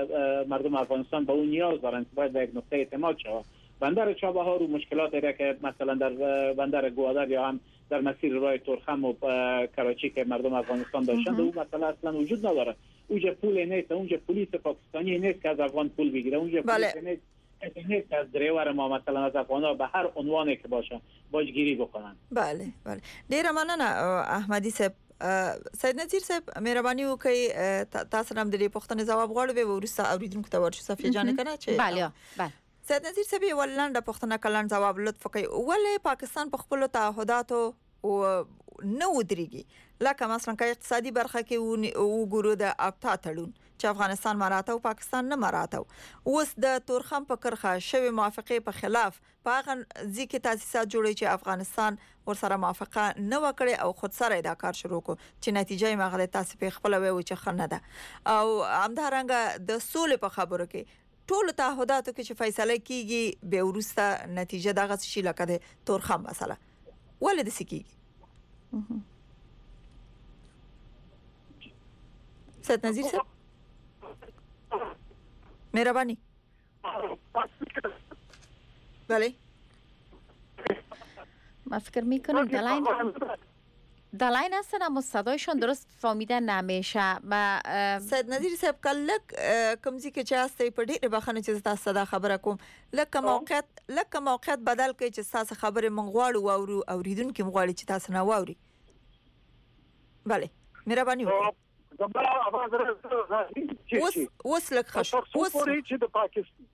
G: مردم افغانستان به اون نیاز دارند که باید به یک نقطه اعتماد شود. بندر چابهار و مشکلاتی را که مثلا در بندر گوادر یا هم در مسیر راه تورخم و کراچی که مردم افغانستان داشتند اون مثلا اصلا وجود نداره. اونجا پول نیست، اونجا پلیس پاکستانی نیست که از افغان پول بگیره، اونجا پلیس نیست که از دریور ما مثلا از افغانا به هر عنوانی که باشه باجگیری بکنن.
C: بله ډیر مننه احمدی صاحب. سید نذیر صاحب مهرباني وکړئ تاسو هم د دې پوښتنې ځواب غواړئ به ورسته اوریدونکو ته ورشو صفیه جان کنه چې
D: بله
C: سید نذیر صاحب ولنډه پوښتنه کلن جواب لطف کړئ. ولې پاکستان په خپل تعهداتو او نه ودرېږي؟ لکه مثلا که اقتصادي برخه کې وګورو د ابتا تړون چې افغانستان مراته او پاکستان نه مراته، اوس د تورخم په کرخه شوی موافقه په خلاف په هغه ځکه تاسیسات جوړي چې افغانستان ورسره موافقه نه وکړي او خود سره دا کار شروع کو چې نتیجه یې مغله تاسو په خپل وی چې خنه ده او همدارنګه د سولې په خبرو کې ټول تعهداتو کې چې فیصله کیږي به ورسته نتیجه دغه شی لکه د تورخم مسله ولې د سکیږي؟ سید نذیر صاحب مهربانی. بله
D: من فکر میکنم دلاین هستن اما صدایشان درست فهمیده نمیشه.
C: سید نذیر صاحب کلک کمزی که چه هستی پر ډیره بخنه چې تاسو صدا خبره کوم لکه موقعیت بدل کړي چې تاسو خبره منغواړو او اوریدونکو مغواړي چې تاسو نه واوري. بله مهرباني وکړئ. اوس لک خش اوس
H: چې د پاکستان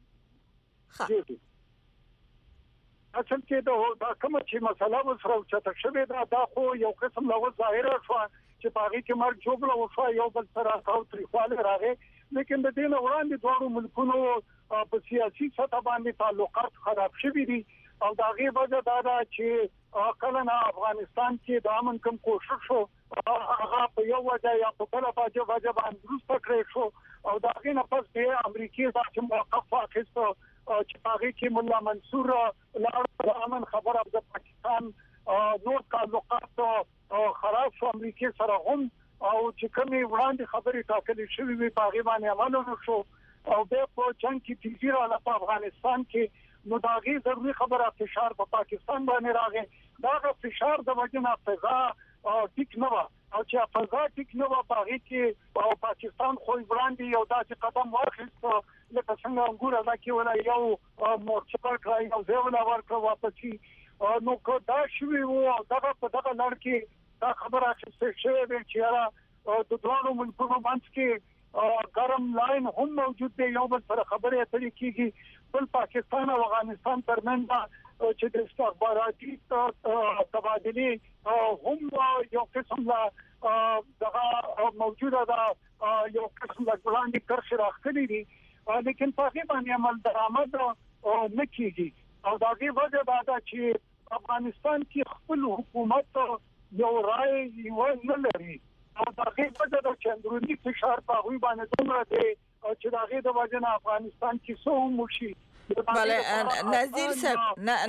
H: اصل کې دا کوم چې مسله وسره چې تشبه دا خو یو قسم له ظاهره شو چې پاږي کې مرګ جوړه وشو یو بل سره تاو تریخواله راغی، لیکن د دې وړاندې دوه ملکونو په سیاسي سطح باندې تعلقات خراب شوي دي او دا غي وجه دا چې کله نه افغانستان کې د امن کوم کوشش شو هغه په یو وجه یا په بل وجه باندې روسته کړی شو او دا غي نه پس د امریکای ځکه موقف واخیستو چې پاږي کې مولا منصور لاړ امن خبره د پاکستان نور تعلقات خراب شو امریکای سره هم او چې کومي وړاندې خبرې ټاکلې شوې وي پاږي باندې عمل وشو او به په جنگ کې تیزی را په افغانستان کې نو داغي ضروري خبره فشار په پاکستان باندې راغی. دا فشار د وجنه فضا ټیک نه و او چې فضا ټیک نه و پاږي کې او پاکستان خو وړاندې یو داسې قدم واخیست لکه څنګه انګور دا کې ولا یو مورچل کړی او زه ولا ورکړ واپسی نو کو دا شوی وو دغه په دغه لړ کې دا خبره چې شوی چې را د دوه ملکونو باندې کې ګرم کوم لاین هم موجود دی یو بل سره خبرې اترې کیږي بل پاکستان او افغانستان ترمنځ چې د استخباراتي تبادلې هم یو قسم لا دغه موجوده ده یو قسم لا وړاندې کرښې راخلي دي لیکن په هغه باندې عمل درآمد نه کیږي او دا غي وجه دا چې افغانستان کې خپل حکومت یو رائے یو نه لري او دا غي وجه دا چې اندرونی فشار په غوي باندې دومره دی چې دا غي د وجه نه افغانستان کې څو مشي
C: بله نظیر صاحب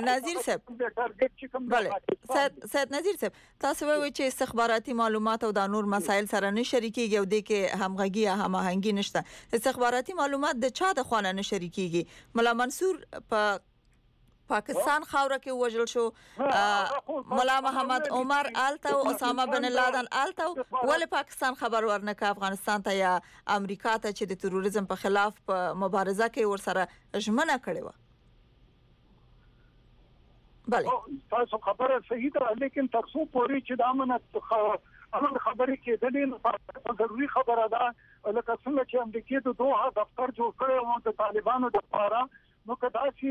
C: بله سید نظیر صاحب تاسو وایئ چې استخباراتي معلومات او د نور مسایل سره نه شریکيږي او د کې همغږي یا هماهنګي نشته استخباراتي معلومات د چا د خوانه نه شریکيږي مولا منصور په پاکستان خاوره کې وژل شو مولا محمد عمر آلته او اسامه بن لادن آلته ول پاکستان خبر ورنکه افغانستان ته یا امریکا ته چې د تروریزم په خلاف په مبارزه کې ورسره ژمنه کړې و بله
H: تاسو خبره صحیح ده لیکن تاسو پوری چې د امنیت خبرې کې د دې ضروري خبره ده لکه څنګه چې امریکا د دوه دفتر جوړ کړی و د طالبانو لپاره نو کدا چې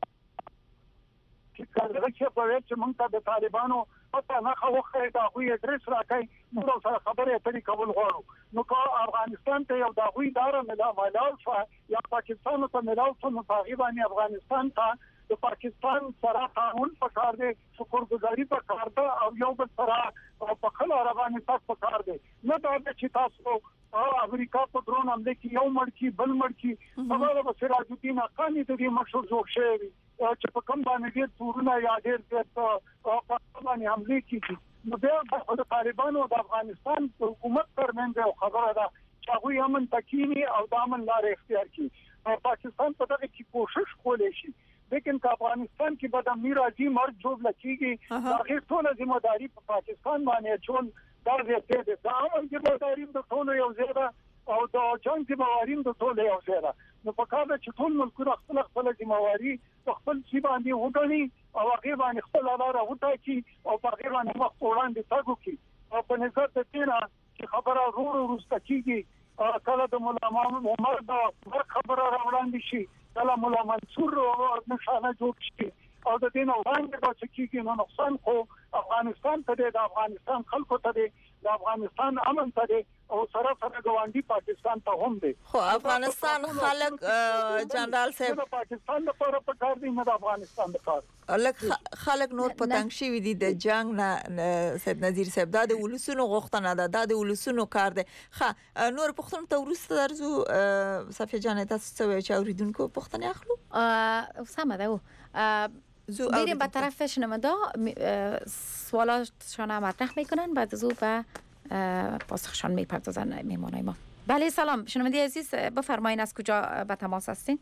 H: چې په وخت چې موږ ته د طالبانو پته نه خوخه دا غوي اډرس راکای موږ سره خبرې اترې کول غواړو نو که افغانستان ته یو دا غوي دار ملاو شو یا پاکستان ته ملاو شو نو تقریبا افغانستان ته د پاکستان سره قانون پکار دی شکرګزاري پکار ده او یو بل سره په خلا رواني تاسو پکار دی نه دا چې تاسو امریکا په درون حمله کې یو مړکی بل مړکی هغه به سراج الدین حقانی د دې مشهور جوړ شوی چې په کوم باندې ډېر تورونه یا ډېر په باندې حمله کیږي نو د طالبانو د افغانستان حکومت ترمنځ خبره ده چې هغه امن تکینی او د امن لار اختیار کړي پاکستان په دغه کې کوشش کولای شي لیکن که افغانستان کې به د امیر عظیم مرګ جوړ لکېږي هغه ټول ذمہ داری په پاکستان باندې چون دا زیاته ده دا امن ذمہ داری د ټول یو ځای او د جنگ ذمہ داری د ټول یو ځای نو په کار چې ټول ملکونه خپل ذمہ داری خپل سی باندې وګڼي او هغه باندې خپل لاره وټاکي او په هغه باندې مخ وړاندې تاګو کی او په نظر د تینا چې خبره ورسته کیږي کله د مولا محمد عمر دا خبره راوړاندې شي کله مولا منصور نشانه جوړ شي او د دین وړاندې د چکیږي نو نقصان خو افغانستان ته د افغانستان خلکو ته د افغانستان امن ته او سره ګوانډي پاکستان ته هم دی
C: خو افغانستان خلک جنرال صاحب
H: پاکستان لپاره په کار دی نه د افغانستان لپاره
C: خلک نور پتنګ شي دي د جنگ نه سید نظیر صاحب دا د ولسونو غوښتنه ده د ولسونو کار دی نور پښتون ته ورسته درځو صفیه جان تاسو څه وایي چې اوریدونکو پښتنه اخلو
D: سمه ده میریم به طرف شنونده سوالاتشان مطرح میکنن بعد از او به پاسخشان میپردازن میمانای ما. بله سلام شنونده عزیز بفرمایین از کجا به تماس هستین؟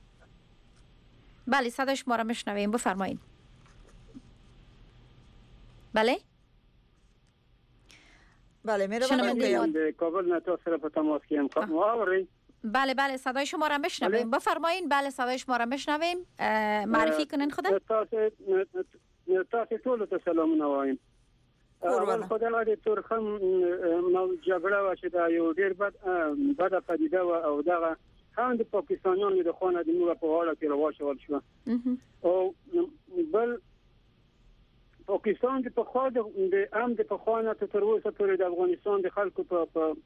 D: بله صدای شما را میشنویم بفرمایین.
C: بله
H: شنونده کابل نتا سره په تماس کې هم خبرې
D: بله صدای شما را میشنویم بفرمایین. بله صدای شما را میشنویم معرفی کنین خودت.
H: تاسو ټول ته سلامونه وایم. اول خدای دې تورخم جګړه و چې دا یو ډېر بد پدیده او دا هم د پاکستانیانو د خونه د نور په اړه کې راوښول شو او بل پاکستان د په خوا د ام د په خونه تر اوسه پورې د افغانستان د خلکو په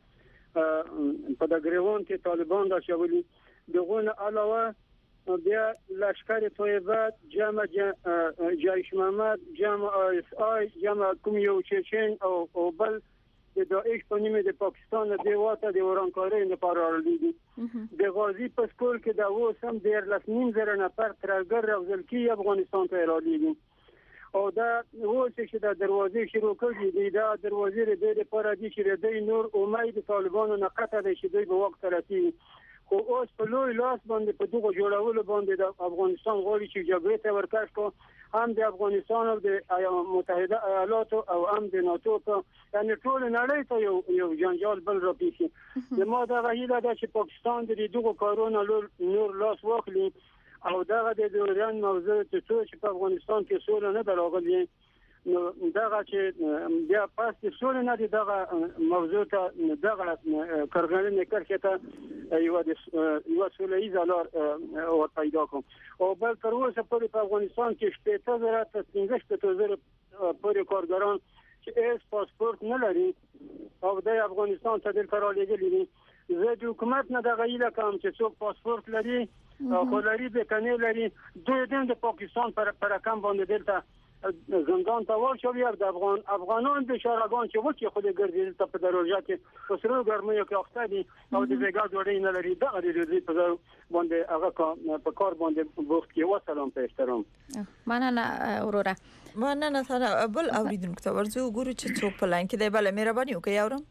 H: دګریوان کې طالبان دا شولي دغه علاوه بیا لشکر طیبه جمع جیش محمد جمع اس آی جمع کوم یو چچن او بل د داعش په نیمه د پاکستان د واته د ورانکارۍ لپاره راغلي د غازی پسکول کې دا وسم د 1.5 نفر ترګر راغل کی افغانستان ته راغلي او دا وڅ چې د دروازې شروع کړي دا دروازې لپاره دي چې د نور امید طالبانو نه قطع دي چې دوی په وخت راځي خو اوس په لوی لاس باندې په دغه جوړولو باندې د افغانستان غوړي چې جګړه ته ورکړ کو هم د افغانستان او د متحده ایالاتو او هم د ناتو ته یعنی ټول نړۍ ته یو جنجال بل راپیشي د ما دا غوښتنه ده چې پاکستان د دغه کارونو نور لاس واخلي او دا د ایران موضوع چې په افغانستان کې سوله نه راغلي نو دا چې بیا پاس د سوله نه دغه موضوع ته دغه کارګرانو کرکته
I: یو سوله‌ایزه لار ور پیدا کوم او بل تر اوسه پورې په افغانستان کې 15,000 تر 15,000 پورې کارګران چې ایس پاسپورت نه لري او د افغانستان ته دلته رالیږلي دي. زه د حکومت نه د غیله کوم چې څوک پاسپورت لري خو لري به کني لري دوی د پاکستان پر رقم باندې دلته زندان ته ورشو یا د افغانان بشارگان چې وکی خود ګرځي ته په دروازه کې وسرو ګرمه کې اخته دي او د بیګا جوړې نه لري د اړې په باندې هغه په کار باندې بوخت کې وسلام په احترام.
D: مننه اورورا.
C: مننه سره بل اوریدونکو ته ورځو ګورو چې څوک په لاین کې دی. بله مهرباني وکړئ اورم.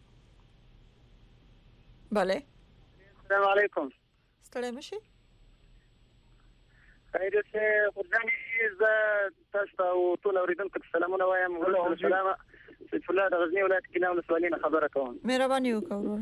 C: بله
J: السلام علیکم.
C: ستړی مشي.
J: خیرت خدای ز تاسو او ټول اوریدونکو ته سلامونه وایم. وعلیکم السلام. سید الله د غزنی ولایت کې نو مسؤلین خبره کوم.
C: مهرباني وکړئ.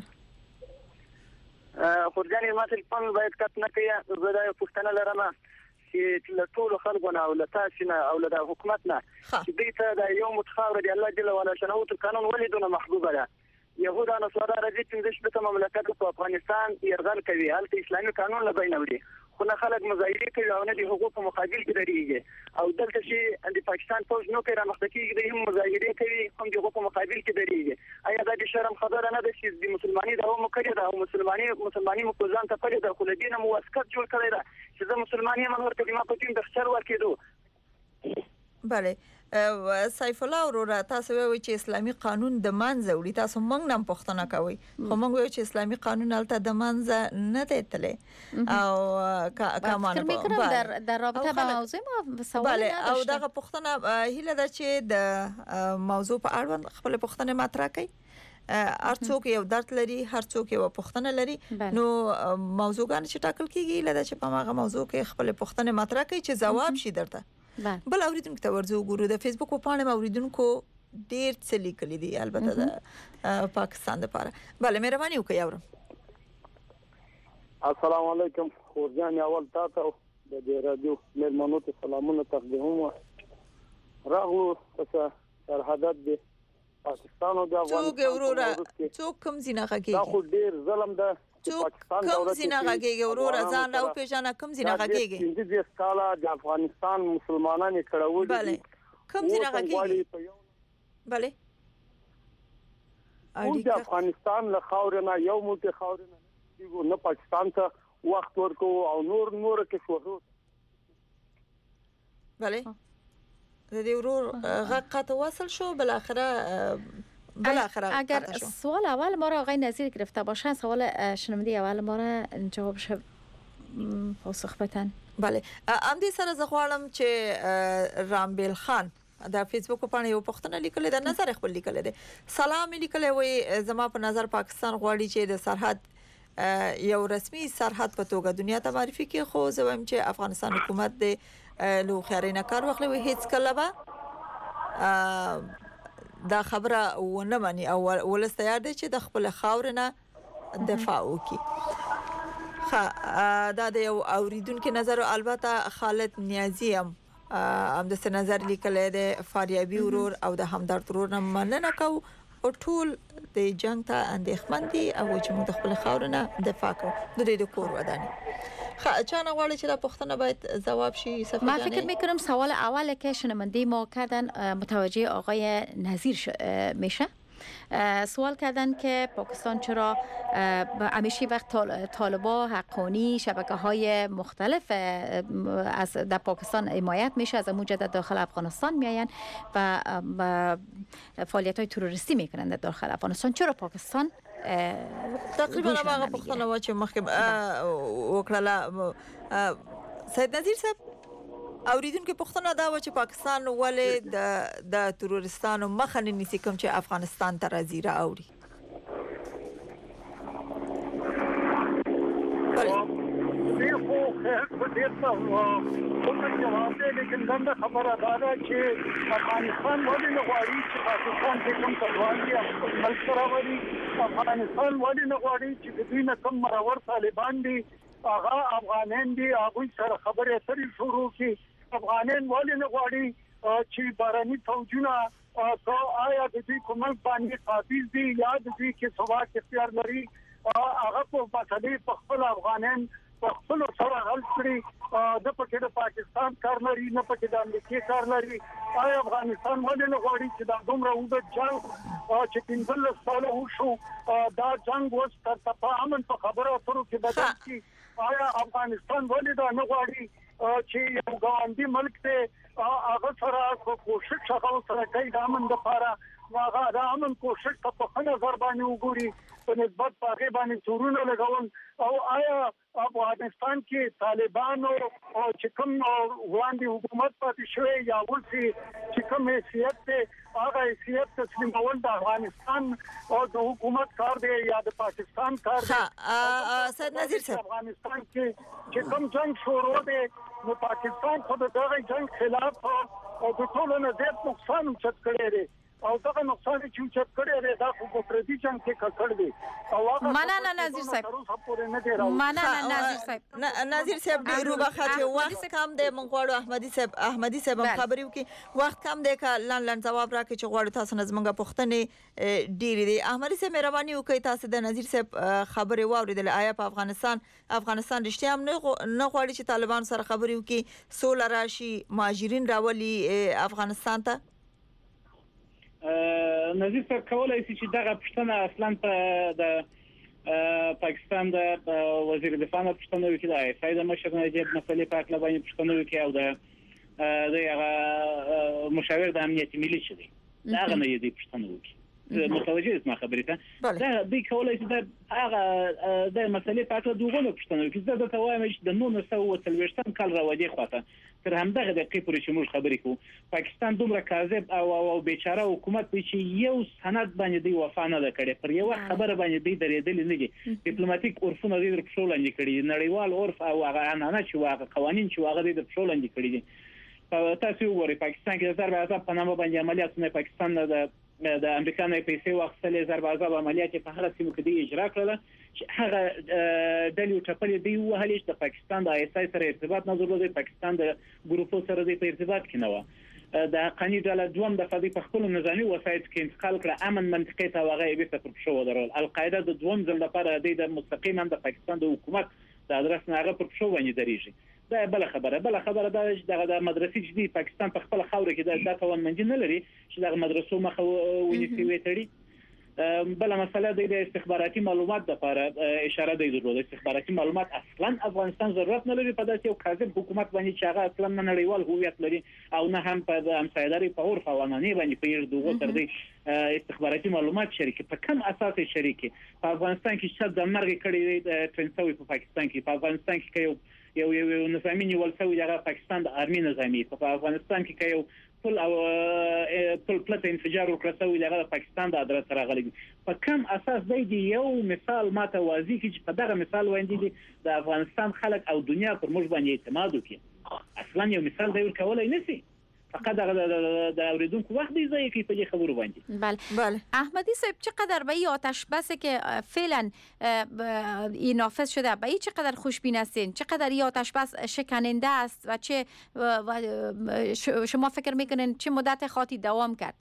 J: خدای ما تلفون باید کټ نه کړئ. زه دا پوښتنه لرم چې له ټول خلکو نه او له تاسو نه او له حکومت نه چې دې ته د یو متخابر دی الله جل وعلا شنو ته قانون ولیدونه محبوبه ده. يهودا نصارا راځي چې د شپته مملکت په افغانستان يرغل کوي هلته اسلامي قانون لبین وړي خو نه خلک مظاهره کوي او نه د حقوقو مقابل کې درېږي او دلته چې د پاکستان فوج نو کوي رامخته کېږي د هم مظاهره کوي هم د حقوقو مقابل کې درېږي. آیا دا د شرم خبره نه ده چې د مسلمانۍ د هم کړی دا او مسلمانۍ مقوزان ته پړي د خلدین مواسقت جوړ کړی دا چې د مسلمانۍ منور کلمه په تیم د خسر ورکېدو.
C: بله سیف الله اورورا تاسو وایي چې اسلامي قانون د منځ وړي تاسو موږ نن پښتنه کوي خو موږ وایو چې اسلامي قانون البته د منځ نه دی تللی او کمانه
D: در رابطه با موضوع ما سوال نداشتم.
C: او دغه پښتنه هیله ده چې د موضوع په اړه خپل پښتنه مطرح کړي. هر څوک یو درد لري هر څوک یو پښتنه لري نو موضوعګان چې ټاکل کیږي لدا چې په هغه موضوع کې خپل پښتنه مطرح کړي چې جواب شي درته. بل اوریدونکو ته ورځو ګورو د فیسبوک په پاڼه اوریدونکو ډیر څه لیکلي دي البته د پاکستان لپاره. بله مهرباني وکړئ اورم.
I: السلام علیکم. خورجان اول تاسو د دې رادیو مېلمنو ته سلامونه تقدیم راغلو څه سرحدات دي پاکستان او د افغانستان
C: څوک کوم زینه غږیږي
I: دا خو ډیر ظلم ده.
C: پاکستان کوم زینه غږیږي ورور ځان او پیژنه کوم زینه غږیږي
I: د سکالا د افغانستان مسلمانانو کړهول دي.
C: بله کوم زینه غږیږي. بله
I: د افغانستان له خاورنا یو موټی خاورنا نه پاکستان ته وخت ورکو او نور کې شو.
C: بله د دې ورور غږ ته وصل شو بالاخره
D: اگر سوال اول ما را آقای نظیر گرفته باشن سوال شنونده اول ما را جوابش پاسخ بدن.
C: بله ام دې سره زه غواړم چې رامبیل خان د فیسبوک په پاڼه یو پښتنه لیکل د نظر خپل لیکل دي. سلام لیکل وي زما په نظر پاکستان غواړي چې د سرحد یو رسمي سرحد په توګه دنیا ته معرفي کړي خو زه وایم چې افغانستان حکومت د لو خیرینه کار واخلي هیڅ کله به دا خبره ونه مانی او ولست تیار دي چې د خپل خاورنه دفاع وکړي. دا د یو اوریدونکو نظر البته خالد نیازی هم د څه نظر لیکل دي فاریابي ورور او د همدرد ورور نه مننه کو او ټول د جنگ ته اندېښمن دي او چې موږ د خپل خاورنه دفاع کوو د دې کور وداني. چانه غواړي چې دا پښتنه باید جواب شي.
D: ما فکر میکنم سوال اول که شنونده ما کردن متوجه آقای نظیر میشه. سوال کردن که پاکستان چرا همیشه وقت طالبا حقانی شبکه‌های مختلف از در پاکستان حمایت میشه از موجود داخل افغانستان میاین و فعالیت‌های تروریستی میکنن در داخل افغانستان چرا پاکستان
C: تقریبا هغه پښتنه و چې مخکې وکړه. سید نظیر صاحب اوریدونکو پښتنه دا و چې پاکستان ولې د تروریستانو مخه نه نیسي کوم چې افغانستان ته راځي را اوري.
H: لیکن دا خبره ده چې افغانستان ولې نه غواړي چې پاکستان کې کوم څه ملک راوړي. افغانستان ولې نه غواړي چې د دوی نه کوم مرور طالبان دي هغه افغانان دي هغه سره خبرې اترې شروع کړي. افغانان ولې نه غواړي چې باراني فوجونه آیا د دوی کوم باندې قابل دي یا د دوی کې ثبات اختیار لري هغه په مسلې په خپل افغانان په خپل سره حل کړي د پکې د پاکستان کار لري نه پکې د امریکا کار لري آیا افغانستان ولې نه غواړي چې دا دومره وګړي جنگ چې 15 سال وشو دا جنگ اوس تر امن په خبرو اترو کې بدل شي آیا افغانستان ولې دا نه غواړي چې یو ګاونډي ملک ته هغه سره کوشش هغه سره کوي د امن لپاره هغه د امن کوشش په خپل نظر باندې وګوري په نسبت هغه باندې تورونه لګول او آیا افغانستان کې طالبان او چې کوم وړاندې حکومت پاتې شوی یا ورسي چې کوم حیثیت ته هغه حیثیت تسلیمول د افغانستان او د حکومت کار دی یا د پاکستان کار دی
C: سید نذیر صاحب
H: افغانستان کې چې کوم جنگ شروع دی نو پاکستان خو د دغه جنگ خلاف او د ټولو نه زیات نقصان چت کړی دی او دغه نقصان چې چت کړی دی دا خو په پردي جنگ کې کړی دی او هغه
D: مننه نذیر صاحب مننه نذیر صاحب
C: نذیر صاحب ډیرو بخښه وخت کم دی مونږ غواړو احمدي صاحب خبرې وکي وخت کم دی که لاندې جواب راکړي چې غواړو تاسو نه زمونږ پوښتنې ډیرې دي احمدي صاحب مهرباني وکړئ تاسو د نذیر صاحب خبرې واوریدل آیا په افغانستان رښتیا هم نه غواړي چې طالبان سره خبرې وکړي سوله راشي مهاجرین راولي افغانستان ته
G: نظیر صاحب کولای شي چې دغه پښتنه اصلا په د پاکستان د وزیر دفاع پښتنه وکړي د ایسای د مشر نجیب مسلې په اړه باندې پښتنه وکړي او د هغه مشاور د امنیت ملي شدي دا غنه یې پښتنه وکړي متوجه اسمه خبرې ته دا د کولای شي د هغه د مسلې په اړه دوغونه پښتنه وکړي زه د توایم چې د 1930 کال راوړي خواته تر همدغه د قیپوري چې موږ خبرې کوو پاکستان دومره کاذب او بیچاره حکومت دی چې یو سند باندې دی وفا نه کړي پر یو خبره باندې دی درېدل نه دي ډیپلوماټیک عرفونه دی د پښولاندې کړي نړیوال عرف او هغه عنعنه چې هغه قوانين چې هغه دی د پښولاندې کړي دي تاسو وګورئ پاکستان کې د ضرب عذاب په نامه باندې عملیاتونه پاکستان د امریکا نه پیسې واخیستلې ضرب عذاب عملیات په هغه سیمه کې دی اجرا کړل چې هغه د یو چپلې دی وهلې چې د پاکستان د ایسای سره ارتباط نه درلود پاکستان د ګروپو سره د ارتباط کې نه و د قانی ډله دوم د فدی په خپل نظامی وسایت کې انتقال کړ امن منطقې ته واغې به پر شو درول القاعده د دوم ځل لپاره د مستقیما د پاکستان د حکومت د ادرس نه هغه پر شو باندې دریږي دا بل خبره د مدرسې چې دی پاکستان په خپل خاور کې د توانمندي نه لري چې د مدرسو مخه ونیسي وتړي بل مسله د استخباراتي معلومات لپاره اشاره دی ضروري استخباراتي معلومات اصلا افغانستان ضرورت نه لري په داسې یو کاذب حکومت باندې چې هغه اصلا نړیوال هویت لري او نه هم په همسایداري په عرف او عنعنه باندې په یو دوه تر دې استخباراتي معلومات شریک په کوم اساس شریک په افغانستان کې چې د مرګ کړي ترنسوي په پاکستان کې په افغانستان کې یو نظامی نیول شوی د پاکستان د آرمي نظامی په افغانستان کې یو پل او پلت انفجار وکړسوي د پاکستان د ادرس راغلی په کوم اساس دی یو مثال ماته واضح کی چې په دغه مثال وایي د افغانستان خلک او دنیا پر موږ باندې اعتماد وکړي اصلا یو مثال دی ورکولای نشي فقط د اوریدونکو وخت دی ځای کې په دې خبرو باندې
D: بله احمدی صاحب چقدر به آتش بسی که فعلا این نافذ شده به این چقدر خوشبین هستین چقدر این آتش بس شکننده است و چه شما فکر میکنین چه مدت خاطی دوام کرد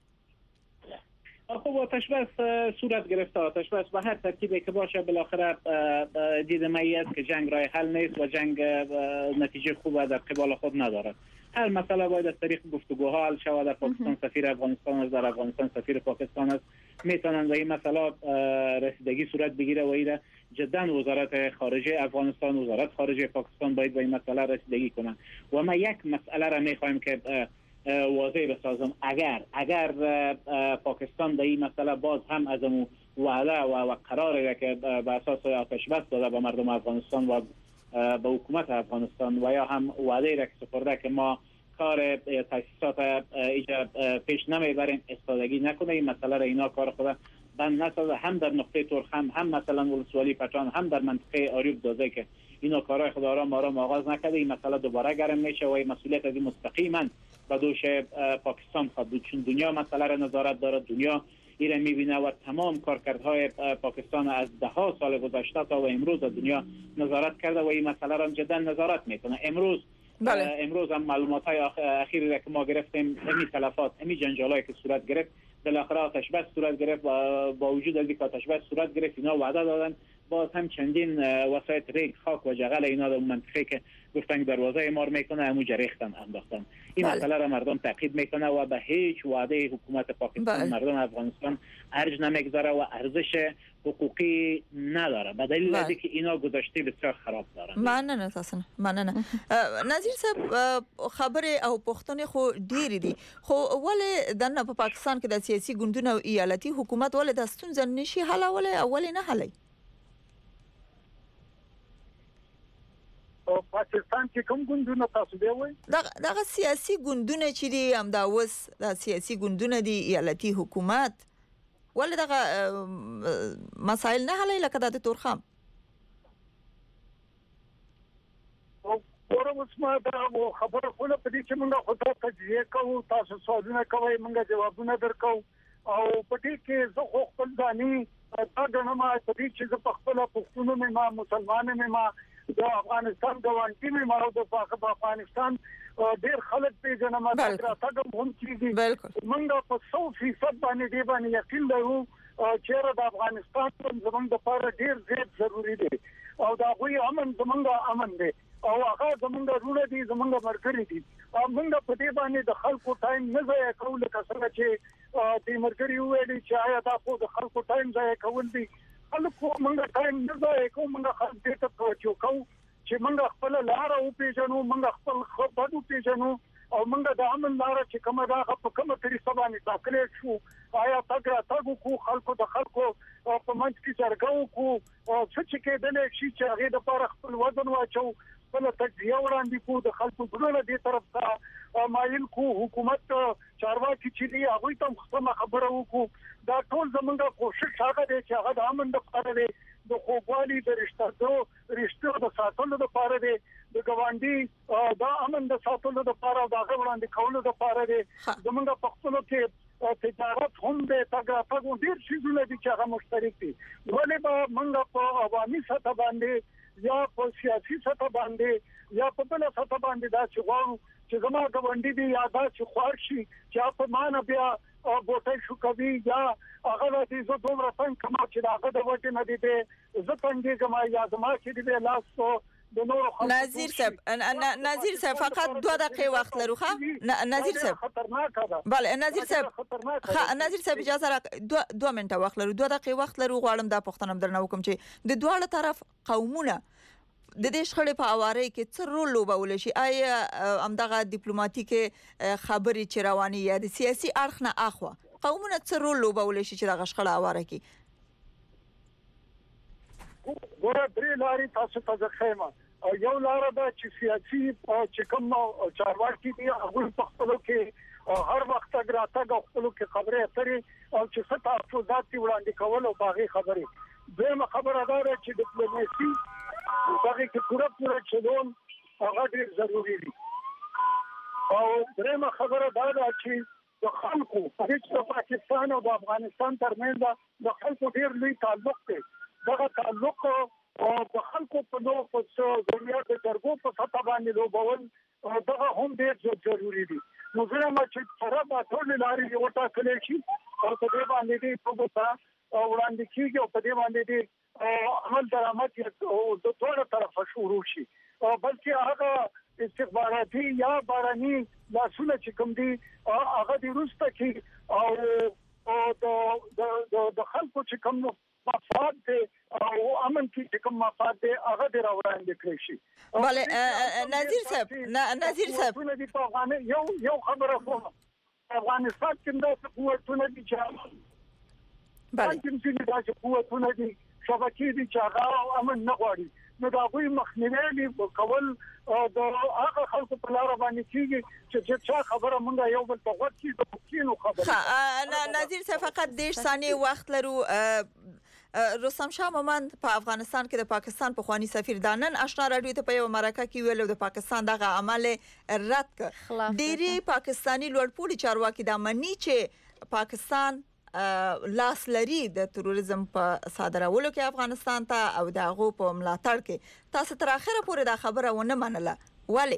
G: خب آتش بس صورت گرفته آتش بس به هر ترتیبی که باشه بالاخره دیدم است که جنگ راه حل نیست و جنگ نتیجه خوب در قبال خود ندارد هر مسئله باید از طریق گفتگوها حل شود در پاکستان سفیر افغانستان است در افغانستان سفیر پاکستان است میتونن به این مسئله رسیدگی صورت بگیره و ایده جدا وزارت خارجه افغانستان وزارت خارجه پاکستان باید به این مسئله رسیدگی کنن و ما یک مسئله را میخوایم که واضح بسازم اگر پاکستان در این مسئله باز هم از وعده و قراره که به اساس آتش بس داده به مردم افغانستان و به حکومت افغانستان و یا هم وعده را که سپرده که ما کار تاسیسات ایجا پیش نمیبریم استادگی نکنه این مسئله را اینا کار خود بند نسازه هم در نقطه ترخ هم مثلا ولسوالی پټان هم در منطقه آریوب داده که اینا کارهای خود آرام آغاز نکرده این مسئله دوباره گرم میشه و این مسئولیت از این مستقیما به دوش پاکستان خواهد بود چون دنیا مسئله را نظارت داره دنیا ایره میبینه و تمام کارکردهای پاکستان از ده ها سال گذشته تا و امروز از دنیا نظارت کرده و این مسئله را جدا نظارت میکنه امروز هم معلومات های اخیری را که ما گرفتیم امی تلفات امی جنجالایی که صورت گرفت بالاخره آتش بس صورت گرفت و با وجود از اینکه آتش بس صورت گرفت اینا وعده دادن باز هم چندین وسایت ریگ خاک و جغل اینا در منطقه که گفتن دروازه اعمار میکنه همو ریختن انداختن. این مسئله را مردم تعقیب میکنه و به هیچ وعده حکومت پاکستان مردم افغانستان ارج نمیگذاره و ارزش حقوقی نداره به دلیل از اینکه اینا گذشته بسیار خراب دارن.
C: مننه تاسو مننه. نظیر صاحب خبره او پښتنې خو ډېری دي خو ولې دنه په پاکستان کې د سیاسي ګوندونو او ایالتي حکومت ولې د ستونزې نشي حلولای او ولې نه حلي؟
H: او پاکستان کې کوم ګوندونه تاسو دی وای؟
C: دغه سیاسي ګوندونه چې دي هم دا وس د سیاسي ګوندونه دي ایالتي حکومت ولې دغه مسائل نه حلي لکه د تورخم؟
H: ورسمه دا خبره کوله په دې چې موږ خو ته تجزیه کوو تاسو سوالونه کوئ موږ جوابونه درکو او په دې کې زه خو خپل ځاني دا غنم په دې چې زه په خپل پښتون مې ما مسلمان مې ما د افغانستان ګوانټي مې ما د افغانستان ډېر خلک پیژنم دا تاګم هم کیږي موږ په 100% باندې دی باندې یقین لرو چې د افغانستان زموږ لپاره ډېر زیات ضروری دی او دا غوي امن زموږ امن دی او هغه زمونږ رونه دي زمونږ مرګري دي موږ په دې باندې د خلکو ټایم نه ضایع کوو لکه څنګه چې د مرګري ویلي چې آیا دا خو د خلکو ټایم ضایع کول دي خلکو موږ ټایم نه ضایع کوو موږ خلک دې ته توجه کوو چې موږ خپل لار او پیژنو موږ خپل خبرو پیژنو او موږ د امن لار چې کومه دا په کومه طریقه باندې ټاکلې شو آیا تاسو کو خلکو د خلکو په منځ کې جرګو کو او څه کې د شي چې هغه د پر خپل وزن واچو خپل تجزیه وړاندې کو د خلکو ګرونه دې طرف ته مایل کو حکومت چارواکي چې دی هغه ته خبره وکړو دا ټول زمونږه کوشش هغه دی چې هغه د امن لپاره دی د خوګوالي د رښتو د ساتلو لپاره دی د ګوانډي د امن د ساتلو لپاره دا وړاندې کولو لپاره دی زمونږه په خپل کې تجارت هم د تاګه ډیر شیونه دي چې هغه مشترک دي ولې به موږ په عوامي سطح باندې یا په سیاسي سطح باندې یا په بل سطح باندې دا چې غواړو چې زموږ ګوندې دي یا دا چې خوار شي چې په مان بیا بوتل شو کوي یا هغه د زو دومره څنګه کما چې هغه د وټ نه دي ته زه څنګه کما یا زما چې دې لاس
C: نظیر صاحب فقط 2 دقیقه وخت لرو ښه نظیر صاحب
H: خطرناک ده
C: بله نظیر صاحب اجازه را 2 منټه وخت لرو 2 دقیقه وخت لرو غواړم دا پوښتنه درنه وکم چې د دواړو طرف قومونه د دې شخړې په اواره کې څه رول لوبول شي آیا همدغه ډیپلوماټیک خبرې چې رواني یا د سیاسي اړخ نه اخوا قومونه څه رول لوبول شي چې د شخړې اواره کې
H: ګوره درې لارې تاسو ته ځخېما او یو لار ده چې سیاسي چې کوم چارواکي دي هغه په خپل کې هر وخت راځي خپل کې خبرې اترې او چې څه تاسوات وړاندې کول او باغی خبرې دغه خبره ده چې ډیپلوماسي باغی کې پورا چلون هغه ډیر ضروری دي او دغه خبره ده چې د خلکو د پاکستان او د افغانستان ترمنځ د خلکو ډیر لوی تعلق دی دغه تعلق او د خلکو په نوو په ځوړیا د درګو په سطح باندې لوبول دغه هم ډیر ضروری دي نو زه ما چې سره په ټول لارې یو ټاکلې شي او په دې باندې دې په بوتا وړاندې کیږي او په دې باندې دې عمل درآمد او د ټول طرفه شروع شي بلکې هغه استخباراتي یا باراني لاسونه چې کوم دي هغه د روسته کې او د خلکو چې کوم مفاد دي او امن کې کوم مفاد دي هغه د راوړاندې کړی شي
C: بله نظیر صاحب
H: یو خبره کوم افغانستان کې د قوتونو دي چې
C: بله
H: چې د قوتونو دي شبکې دي چې هغه امن نه غواړي نو دا غوي مخنیوي کول د هغه خلکو په لار باندې کیږي چې خبره مونږه یو بل ته غوښتي د کینو خبره
C: نظیر صاحب فقط 10 ثانیه وخت لرو رستم شاه مومند په افغانستان کې د پاکستان په خواني سفیر دانن آشنا رادیو ته په یو مرکه کې ویل د پاکستان دغه عمل رد کړ ډيري پاکستانی لوړپوړي چارواکي د منی چې پاکستان لاس لري د تروریزم په صادرولو کې افغانستان ته او دغه په ملاتړ کې تاسو تر اخره پورې دا خبره ونه منله ولی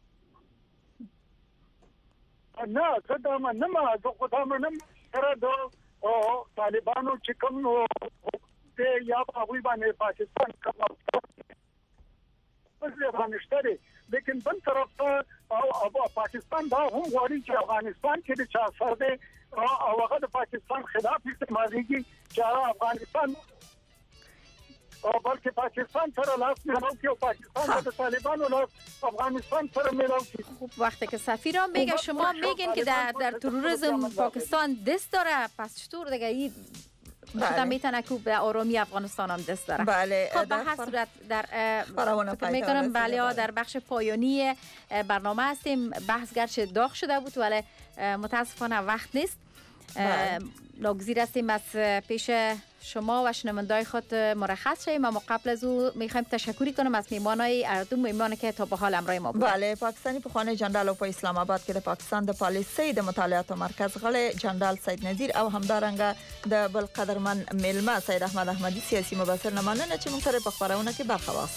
H: نه زه دا منم زه خو دا منم سره د طالبانو چې کوم کې یا هغه باندې پاکستان کوم څه افغانستان لیکن بل طرف ته او پاکستان دا هم غواړي چې افغانستان کې د چا سره دی او هغه د پاکستان خلاف استعماليږي چې افغانستان او بلکې پاکستان سره لاس ملاو کې او پاکستان د طالبانو لاس افغانستان سره ملاو کې.
D: خب وقتی که سفیر هم میگه شما میگین که در تروریسم پاکستان دست داره، پس چطور دیگه این خودم میتونه که به آرامی افغانستان هم دست داره.
C: بله.
D: خب به هر صورت در میکنم بله در بخش پایانی برنامه هستیم. بحث گرچه داغ شده بود ولی متاسفانه وقت نیست. ناگزیر هستیم از پیش شما و شنوندای خود مرخص شویم. اما قبل از او میخوایم تشکری کنم از میمانای اردو میمانی که تا به حال همراه ما بودند.
C: بله، پاکستانی پخوانی جنرال په اسلام آباد کې د پاکستان د پالیسۍ د مطالعاتو مرکز غړی جنرال سید نذیر او همدارنګه د بل قدرمن میلمه سید احمد احمدی سیاسي مبصر نه مننه چې موږ سره په خبرونه کې برخه واخیسته.